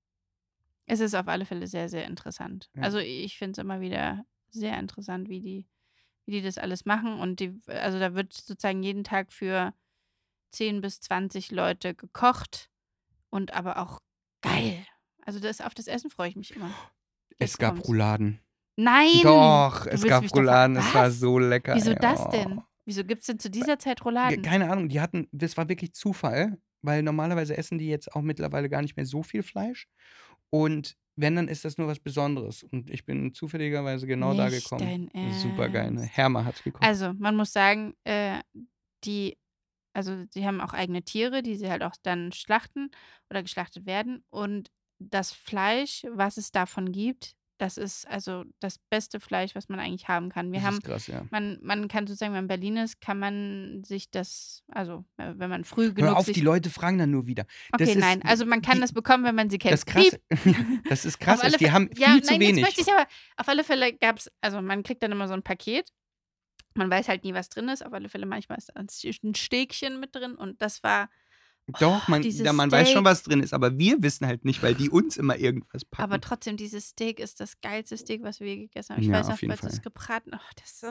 Es ist auf alle Fälle sehr, sehr interessant. Ja. Also ich finde es immer wieder sehr interessant, wie die, wie die das alles machen. Und die, also da wird sozusagen jeden Tag für zehn bis zwanzig Leute gekocht und aber auch geil. Also das, auf das Essen freue ich mich immer. Es Jetzt gab kommt's. Rouladen. Nein! Doch, Du es willst gab mich doch ver- Rouladen, es war Was? so lecker. Wieso ey, das oh. denn? Wieso gibt es denn zu dieser Zeit Ge- Rouladen? Keine Ahnung, die hatten, das war wirklich Zufall, weil normalerweise essen die jetzt auch mittlerweile gar nicht mehr so viel Fleisch. Und wenn, dann ist das nur was Besonderes. Und ich bin zufälligerweise genau da Nicht gekommen. dein Super geil, ne? Ernst. Herma hat's gekocht. Also, man muss sagen, äh, die, also sie haben auch eigene Tiere, die sie halt auch dann schlachten oder geschlachtet werden. Und das Fleisch, was es davon gibt, das ist also das beste Fleisch, was man eigentlich haben kann. Wir das haben, ist krass, ja. man, man kann sozusagen, wenn man in Berlin ist, kann man sich das, also äh, wenn man früh Hör genug auf, sich. die Leute fragen dann nur wieder. Das Okay, ist, nein, also man kann die, das bekommen, wenn man sie kennt. das krass, Piep. das ist Auf krass, alle ist, die Fälle, haben viel ja, zu nein, jetzt wenig. möchte ich aber, auf alle Fälle gab es, also man kriegt dann immer so ein Paket. Man weiß halt nie, was drin ist. Auf alle Fälle, manchmal ist da ein Stäbchen mit drin und das war. Doch, Oh, man, dieses da, man weiß schon, Steak. was drin ist, aber wir wissen halt nicht, weil die uns immer irgendwas packen. Aber trotzdem, dieses Steak ist das geilste Steak, was wir je gegessen haben. Ich Ja, weiß noch, auf jeden weil das Fall. gebraten. Oh, das,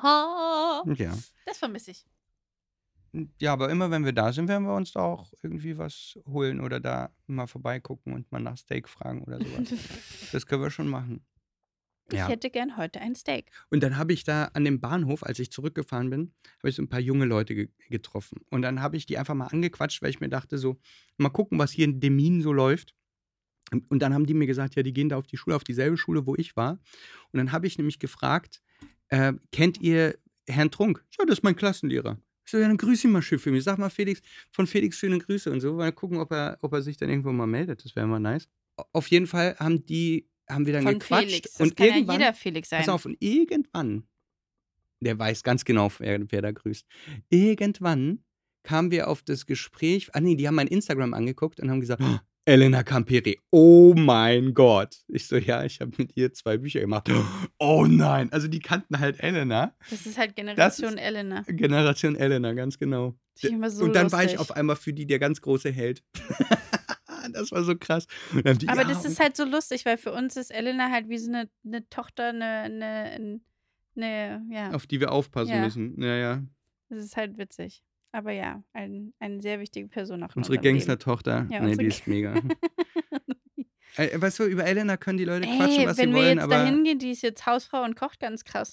Ja. das vermisse ich. Ja, aber immer wenn wir da sind, werden wir uns da auch irgendwie was holen oder da mal vorbeigucken und mal nach Steak fragen oder sowas. Das können wir schon machen. Ich Ja. hätte gern heute ein Steak. Und dann habe ich da an dem Bahnhof, als ich zurückgefahren bin, habe ich so ein paar junge Leute ge getroffen. Und dann habe ich die einfach mal angequatscht, weil ich mir dachte so, mal gucken, was hier in Demmin so läuft. Und und dann haben die mir gesagt, ja, die gehen da auf die Schule, auf dieselbe Schule, wo ich war. Und dann habe ich nämlich gefragt, äh, kennt ihr Herrn Trunk? Ja, das ist mein Klassenlehrer. Ich so, ja, dann grüß ihn mal schön für mich. Sag mal Felix, von Felix schöne Grüße und so. Mal gucken, ob er, ob er sich dann irgendwo mal meldet. Das wäre mal nice. Auf jeden Fall haben die, haben wir dann Von gequatscht. Felix. Das und kann ja irgendwann, jeder Felix sein. pass auf, und irgendwann, der weiß ganz genau, wer, wer da grüßt. Irgendwann kamen wir auf das Gespräch, ah nee, die haben mein Instagram angeguckt und haben gesagt, oh, Elena Camperi, oh mein Gott. Ich so, ja, ich habe mit ihr zwei Bücher gemacht. Oh nein, also die kannten halt Elena. Das ist halt Das Generation ist Elena. Generation Elena, ganz genau. Das ist immer so Und dann war ich lustig. auf einmal für die der ganz große Held. Das war so krass. Und dann die, Aber ja, das und- ist halt so lustig, weil für uns ist Elena halt wie so eine, eine Tochter, eine, eine, eine, ja, auf die wir aufpassen Ja. müssen. Ja, ja. das ist halt witzig. Aber ja, ein, eine sehr wichtige Person auch in Unsere unserem Leben. Gangster-Tochter. Ja, nee, unsere die ist mega. Äh, weißt du, über Elena können die Leute quatschen, Ey, was wenn sie wir wollen, jetzt da aber hingehen, die ist jetzt Hausfrau und kocht ganz krass.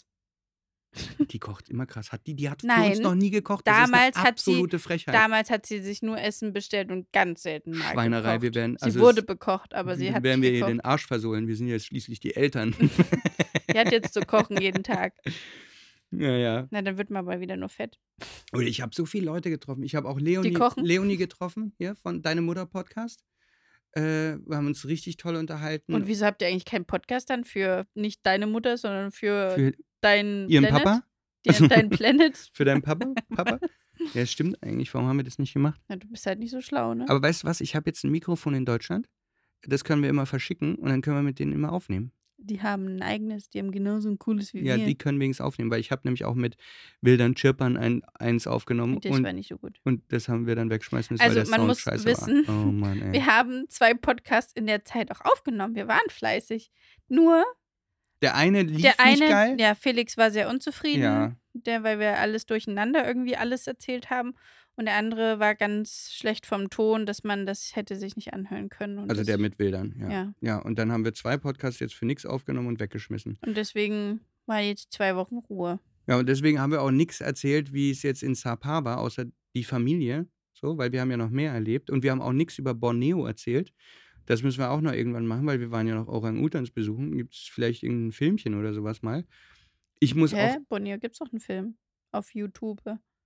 die kocht immer krass. Hat die, die hat für uns Nein, noch nie gekocht. Das ist eine damals hat sie absolute Frechheit. damals hat sie sich nur Essen bestellt und ganz selten mal Schweinerei, wir gekocht. werden, Sie also wurde es, bekocht, aber sie hat werden nicht wir ihr den gekocht. Arsch versohlen. Wir sind ja schließlich die Eltern. Die hat jetzt zu kochen jeden Tag. Ja, ja. Na, dann wird man aber wieder nur fett. Und ich habe so viele Leute getroffen. Ich habe auch Die Leonie, kochen. Leonie getroffen, hier von Deine Mutter Podcast. Äh, wir haben uns richtig toll unterhalten. Und wieso habt ihr eigentlich keinen Podcast dann für nicht deine Mutter, sondern für, Für deinen ihren Planet? Papa? Die, deinen Planet? Für deinen Papa? Papa? Ja, stimmt eigentlich. Warum haben wir das nicht gemacht? Na, du bist halt nicht so schlau, ne? Aber weißt du was? Ich habe jetzt ein Mikrofon in Deutschland. Das können wir immer verschicken und dann können wir mit denen immer aufnehmen. Die haben ein eigenes, die haben genauso ein cooles wie Ja, wir. die können wenigstens aufnehmen, weil ich habe nämlich auch mit Wildern Chirpern ein, eins aufgenommen Und das und, war nicht so gut. und das haben wir dann wegschmeißen müssen, weil Also der man Sound muss scheiße wissen, war. Oh Mann, ey. wir haben zwei Podcasts in der Zeit auch aufgenommen. Wir waren fleißig. Nur Der eine lief der eine, nicht geil. ja, Felix war sehr unzufrieden, Ja. der, weil wir alles durcheinander irgendwie alles erzählt haben. Und der andere war ganz schlecht vom Ton, dass man das hätte sich nicht anhören können. Und Also das, der mit Wildern, ja. Ja. Ja, und dann haben wir zwei Podcasts jetzt für nichts aufgenommen und weggeschmissen. Und deswegen war jetzt zwei Wochen Ruhe. Ja, und deswegen haben wir auch nichts erzählt, wie es jetzt in Sapa war, außer die Familie, so, weil wir haben ja noch mehr erlebt. Und wir haben auch nichts über Borneo erzählt. Das müssen wir auch noch irgendwann machen, weil wir waren ja noch Orang-Utans besuchen. Gibt es vielleicht irgendein Filmchen oder sowas mal? Ich muss Hä? auch. Bonnier, gibt's doch einen Film auf YouTube.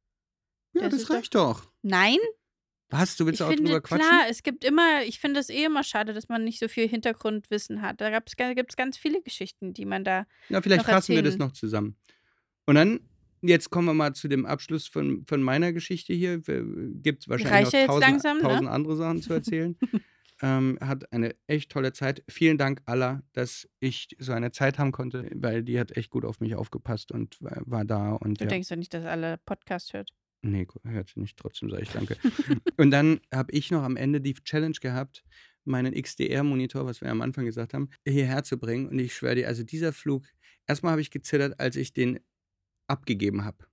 Ja, Das das ist doch- reicht doch. Nein? Was? Du willst Ich auch finde, drüber quatschen? klar, es gibt immer, ich finde es eh immer schade, dass man nicht so viel Hintergrundwissen hat. Da gibt es ganz viele Geschichten, die man da. Ja, vielleicht noch fassen wir das erzählen. noch zusammen. Und dann, jetzt kommen wir mal zu dem Abschluss von, von meiner Geschichte hier. Gibt wahrscheinlich Reicht ja noch jetzt tausend, langsam, ne? tausend andere Sachen zu erzählen. ähm, hat eine echt tolle Zeit. Vielen Dank, Allah, dass ich so eine Zeit haben konnte, weil die hat echt gut auf mich aufgepasst und war, war da. Und Du ja. denkst doch nicht, dass alle Podcast hört. Nee, hört sie nicht, trotzdem sage ich danke. Und dann habe ich noch am Ende die Challenge gehabt, meinen X D R-Monitor, was wir am Anfang gesagt haben, hierher zu bringen. Und ich schwöre dir, also dieser Flug, erstmal habe ich gezittert, als ich den abgegeben habe.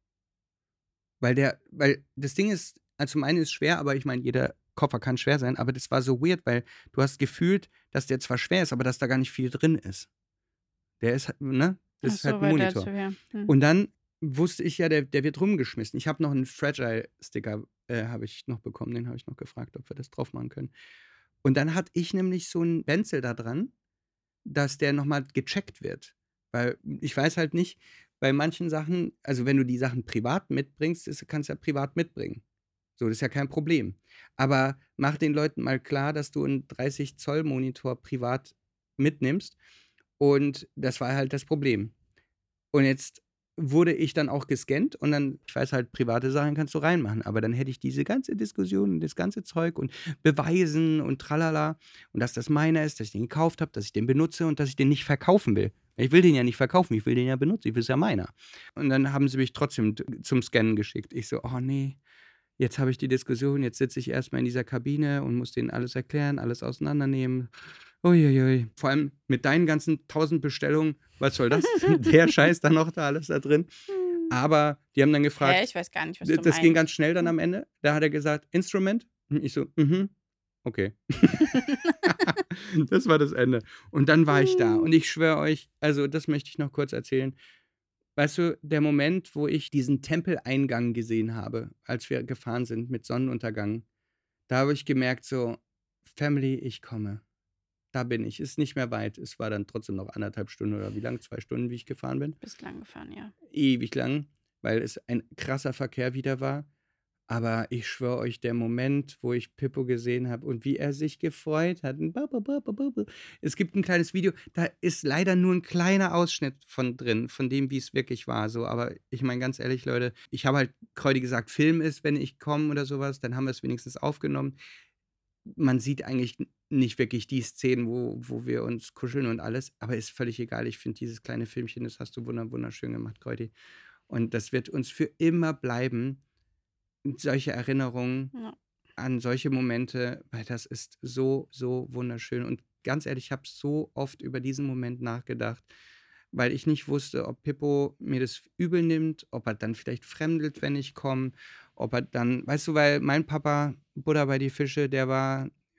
Weil der, weil das Ding ist, also zum einen ist es schwer, aber ich meine, jeder Koffer kann schwer sein, aber das war so weird, weil du hast gefühlt, dass der zwar schwer ist, aber dass da gar nicht viel drin ist. Der ist, halt, ne? Das Ach ist so, halt ein weil der Monitor. zu schwer. Hm. Und dann wusste ich ja, der, der wird rumgeschmissen. Ich habe noch einen Fragile-Sticker, äh, habe ich noch bekommen, den habe ich noch gefragt, ob wir das drauf machen können. Und dann hatte ich nämlich so einen Benzel da dran, dass der nochmal gecheckt wird. Weil ich weiß halt nicht, bei manchen Sachen, also wenn du die Sachen privat mitbringst, ist, kannst du ja privat mitbringen. So, das ist ja kein Problem. Aber mach den Leuten mal klar, dass du einen dreißig Zoll Monitor privat mitnimmst. Und das war halt das Problem. Und jetzt wurde ich dann auch gescannt und dann, ich weiß halt, private Sachen kannst du reinmachen, aber dann hätte ich diese ganze Diskussion und das ganze Zeug und Beweisen und tralala und dass das meiner ist, dass ich den gekauft habe, dass ich den benutze und dass ich den nicht verkaufen will. Ich will den ja nicht verkaufen, ich will den ja benutzen, ich will es ja meiner. Und dann haben sie mich trotzdem zum Scannen geschickt. Ich so, oh nee, jetzt habe ich die Diskussion, jetzt sitze ich erstmal in dieser Kabine und muss denen alles erklären, alles auseinandernehmen. Uiuiui. Vor allem mit deinen ganzen tausend Bestellungen, was soll das? Der Scheiß dann noch da alles da drin. Aber die haben dann gefragt, Hä, ich weiß gar nicht, was du das ging meinst. ganz schnell dann am Ende. Da hat er gesagt, Instrument. Ich so, mhm, okay. Das war das Ende. Und dann war ich da. Und ich schwöre euch, also das möchte ich noch kurz erzählen. Weißt du, der Moment, wo ich diesen Tempeleingang gesehen habe, als wir gefahren sind mit Sonnenuntergang, da habe ich gemerkt so, Family, ich komme. Da bin ich. Ist nicht mehr weit. Es war dann trotzdem noch anderthalb Stunden oder wie lang? Zwei Stunden, wie ich gefahren bin. Bist lang gefahren, ja. Ewig lang, weil es ein krasser Verkehr wieder war. Aber ich schwöre euch, der Moment, wo ich Pippo gesehen habe und wie er sich gefreut hat. Es gibt ein kleines Video, da ist leider nur ein kleiner Ausschnitt von drin, von dem, wie es wirklich war. So. Aber ich meine, ganz ehrlich, Leute, ich habe halt heute gesagt, Film ist, wenn ich komme oder sowas, dann haben wir es wenigstens aufgenommen. Man sieht eigentlich nicht wirklich die Szenen, wo, wo wir uns kuscheln und alles, aber ist völlig egal. Ich finde dieses kleine Filmchen, das hast du wunderschön gemacht, Kreuti. Und das wird uns für immer bleiben, solche Erinnerungen Ja. an solche Momente, weil das ist so, so wunderschön. Und ganz ehrlich, ich habe so oft über diesen Moment nachgedacht, weil ich nicht wusste, ob Pippo mir das übel nimmt, ob er dann vielleicht fremdelt, wenn ich komme, ob er dann, weißt du, weil mein Papa, Buddha bei die Fische, der war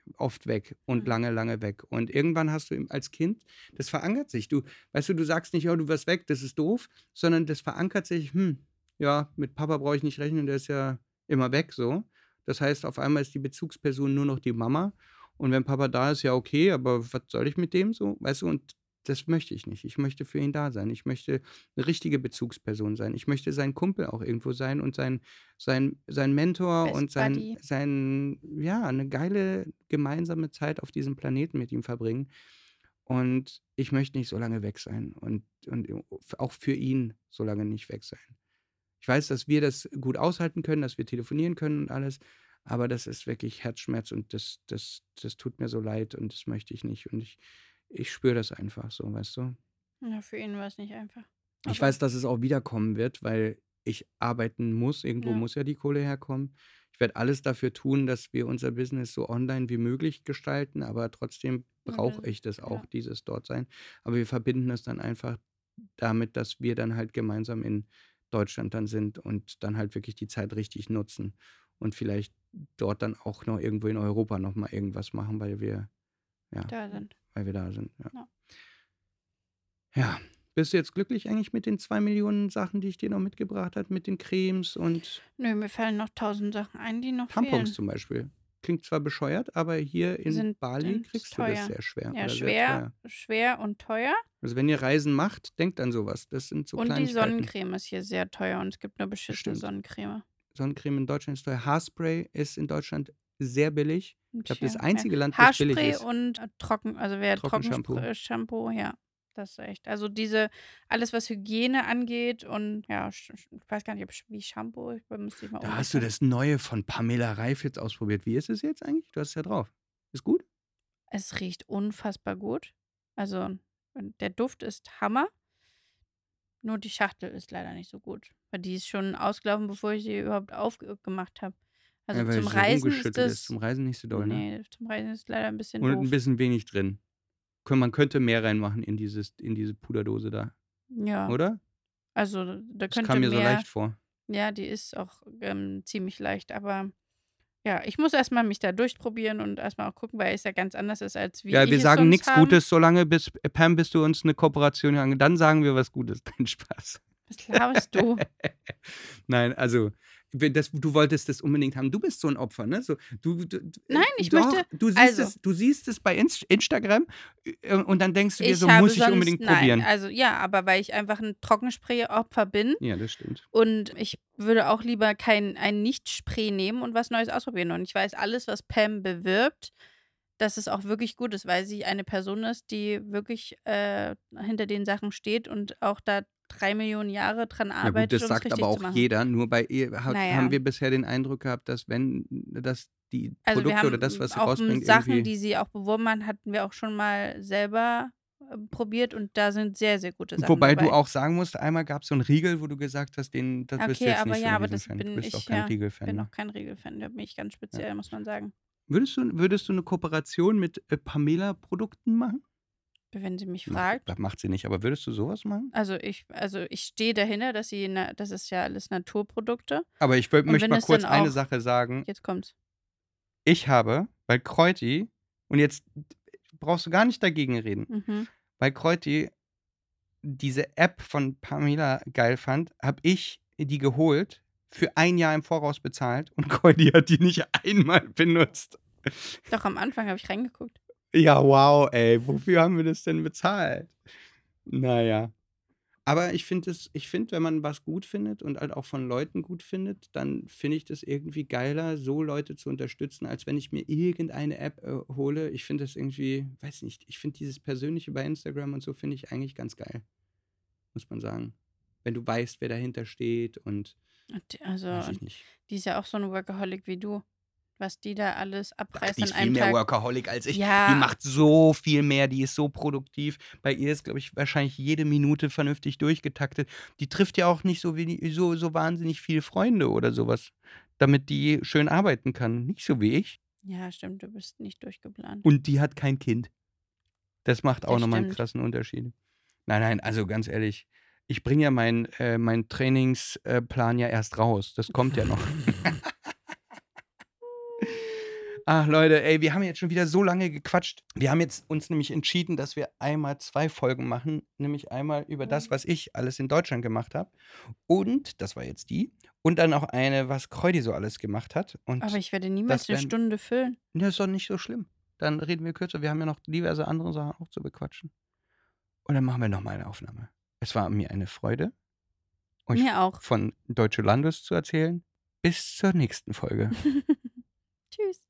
oft weg und Mhm. lange, lange weg. Und irgendwann hast du im- als Kind, das verankert sich. Du, weißt du, du sagst nicht, oh, du wirst weg, das ist doof, sondern das verankert sich, hm, ja, mit Papa brauche ich nicht rechnen, der ist ja immer weg so. Das heißt, auf einmal ist die Bezugsperson nur noch die Mama. Und wenn Papa da ist, ja okay, aber was soll ich mit dem so? Weißt du, und das möchte ich nicht. Ich möchte für ihn da sein. Ich möchte eine richtige Bezugsperson sein. Ich möchte sein Kumpel auch irgendwo sein und sein, sein, sein Mentor Best und sein, Buddy. sein, ja, eine geile gemeinsame Zeit auf diesem Planeten mit ihm verbringen. Und ich möchte nicht so lange weg sein und, und auch für ihn so lange nicht weg sein. Ich weiß, dass wir das gut aushalten können, dass wir telefonieren können und alles, aber das ist wirklich Herzschmerz und das, das, das tut mir so leid und das möchte ich nicht. Und ich, ich spüre das einfach so, weißt du? Ja, für ihn war es nicht einfach. Ich Aber weiß, dass es auch wiederkommen wird, weil ich arbeiten muss. Irgendwo ja, muss ja die Kohle herkommen. Ich werde alles dafür tun, dass wir unser Business so online wie möglich gestalten, aber trotzdem und brauche das, ich das auch, ja. dieses Dortsein. Aber wir verbinden das dann einfach damit, dass wir dann halt gemeinsam in Deutschland dann sind und dann halt wirklich die Zeit richtig nutzen und vielleicht dort dann auch noch irgendwo in Europa nochmal irgendwas machen, weil wir, ja, da sind. weil wir da sind. Ja. Ja. Ja. Bist du jetzt glücklich eigentlich mit den zwei Millionen Sachen, die ich dir noch mitgebracht habe, mit den Cremes und Nö, mir fallen noch tausend Sachen ein, die noch Tampons fehlen. zum Beispiel? Klingt zwar bescheuert, aber hier in Sind Bali sind kriegst du das teuer. sehr schwer Ja, oder sehr schwer, teuer. schwer und teuer. Also wenn ihr Reisen macht, denkt an sowas. Das sind so Und die Kleinigkeiten. Sonnencreme ist hier sehr teuer und es gibt nur Das beschissene stimmt. Sonnencreme. Sonnencreme in Deutschland ist teuer. Haarspray ist in Deutschland sehr billig. Ich Und glaube, das hier, ja. einzige Land, wo es billig Haarspray ist. und äh, Trocken, also wer Trockenshampoo. Trockenshampoo, ja, das ist echt. Also diese, alles was Hygiene angeht und ja, sch- sch- ich weiß gar nicht, ob sch- wie Shampoo, ich müsste ich mal Da hast du umrechnen. das Neue von Pamela Reif jetzt ausprobiert. Wie ist es jetzt eigentlich? Du hast es ja drauf. Ist gut? Es riecht unfassbar gut. Also und der Duft ist Hammer. Nur die Schachtel ist leider nicht so gut. Weil die ist schon ausgelaufen, bevor ich sie überhaupt aufgemacht habe. Also Ja, weil zum es so Reisen ist rumgeschüttelt ist. das. Zum Reisen nicht so doll, ne? Nee, zum Reisen ist leider ein bisschen Und ein doof. bisschen wenig drin. Kön- Man könnte mehr reinmachen in, dieses, in diese Puderdose da. Ja. Oder? Also da Das könnte kam mir so mehr. leicht vor. Ja, die ist auch ähm, ziemlich leicht, aber ja, ich muss erstmal mich da durchprobieren und erstmal auch gucken, weil es ja ganz anders ist, als wie Ja, ich wir es sagen sonst nichts haben. Gutes, solange bis, äh, Pam, bis du uns eine Kooperation haben. Dann sagen wir was Gutes. Dein Spaß. Was laberst du? Nein, also, wenn das, du wolltest das unbedingt haben. Du bist so ein Opfer, ne? So, du, du, du, Nein, ich doch, möchte. du siehst, Also, es, du siehst es bei Inst Instagram äh, und dann denkst du dir ich so, habe muss ich sonst. unbedingt Nein, probieren. also ja, aber weil ich einfach ein Trockenspray-Opfer bin Ja, das stimmt. und ich würde auch lieber kein ein Nicht-Spray nehmen und was Neues ausprobieren. Und ich weiß, alles, was Pam bewirbt, dass es auch wirklich gut ist, weil sie eine Person ist, die wirklich äh, hinter den Sachen steht und auch da drei Millionen Jahre dran Ja gut, arbeitet, das um es sagt richtig aber zu auch machen. jeder. Nur bei ihr hat, haben Naja, wir bisher den Eindruck gehabt, dass wenn dass die also wir Produkte oder das, haben was sie auch m, rausbringt, Sachen, irgendwie. die sie auch beworben hat, hatten wir auch schon mal selber äh, probiert und da sind sehr, sehr gute Sachen Wobei du dabei. auch sagen musst, einmal gab es so einen Riegel, wo du gesagt hast, den, das bist du Okay, jetzt aber nicht so ja, ein aber das Riesenfan. Du bin bist ich, auch kein ja, Riegelfan, bin ne? auch kein Regelfan, da bin ich ganz Ja. speziell, muss man sagen. Würdest du, würdest du eine Kooperation mit äh, Pamela-Produkten machen? Wenn sie mich Macht, fragt. das macht sie nicht, aber würdest du sowas machen? Also ich, also ich stehe dahinter, dass sie, na, das ist ja alles Naturprodukte. Aber ich wollt- Und möchte wenn mal es kurz dann eine auch, Sache sagen. jetzt kommt's. Ich habe bei Kreuti, und jetzt brauchst du gar nicht dagegen reden, Mhm. bei Kreuti diese App von Pamela geil fand, habe ich die geholt, für ein Jahr im Voraus bezahlt und Kreuti hat die nicht einmal benutzt. Doch am Anfang habe ich reingeguckt. Ja, wow, ey, wofür haben wir das denn bezahlt? Naja. Aber ich finde es, ich finde, wenn man was gut findet und halt auch von Leuten gut findet, dann finde ich das irgendwie geiler, so Leute zu unterstützen, als wenn ich mir irgendeine App äh, hole. Ich finde das irgendwie, weiß nicht, ich finde dieses Persönliche bei Instagram und so finde ich eigentlich ganz geil, muss man sagen. Wenn du weißt, wer dahinter steht und Und die- Also, weiß ich und nicht. die ist ja auch so ein Workaholic wie du. Was die da alles Ach, abreißt die an ist viel einem mehr Tag. Workaholic als ich. Die Ja, macht so viel mehr, die ist so produktiv. Bei ihr ist, glaube ich, wahrscheinlich jede Minute vernünftig durchgetaktet. Die trifft ja auch nicht so, wenig, so, so wahnsinnig viele Freunde oder sowas, damit die schön arbeiten kann. Nicht so wie ich. ja, stimmt, du bist nicht durchgeplant. Und die hat kein Kind. Das macht auch Das nochmal einen stimmt. krassen Unterschied. Nein, nein, also ganz ehrlich, ich bringe ja meinen äh, mein Trainingsplan ja erst raus. Das kommt ja noch. Ach Leute, ey, wir haben jetzt schon wieder so lange gequatscht. Wir haben jetzt uns nämlich entschieden, dass wir einmal zwei Folgen machen, nämlich einmal über das, was ich alles in Deutschland gemacht habe und, das war jetzt die, und dann auch eine, was Kreudi so alles gemacht hat. Und Aber ich werde niemals das eine werden, Stunde füllen. ja, ist doch nicht so schlimm. Dann reden wir kürzer. Wir haben ja noch diverse andere Sachen auch zu bequatschen. Und dann machen wir nochmal eine Aufnahme. Es war mir eine Freude, euch Mir auch. von Deutsche Landes zu erzählen. Bis zur nächsten Folge. Tschüss.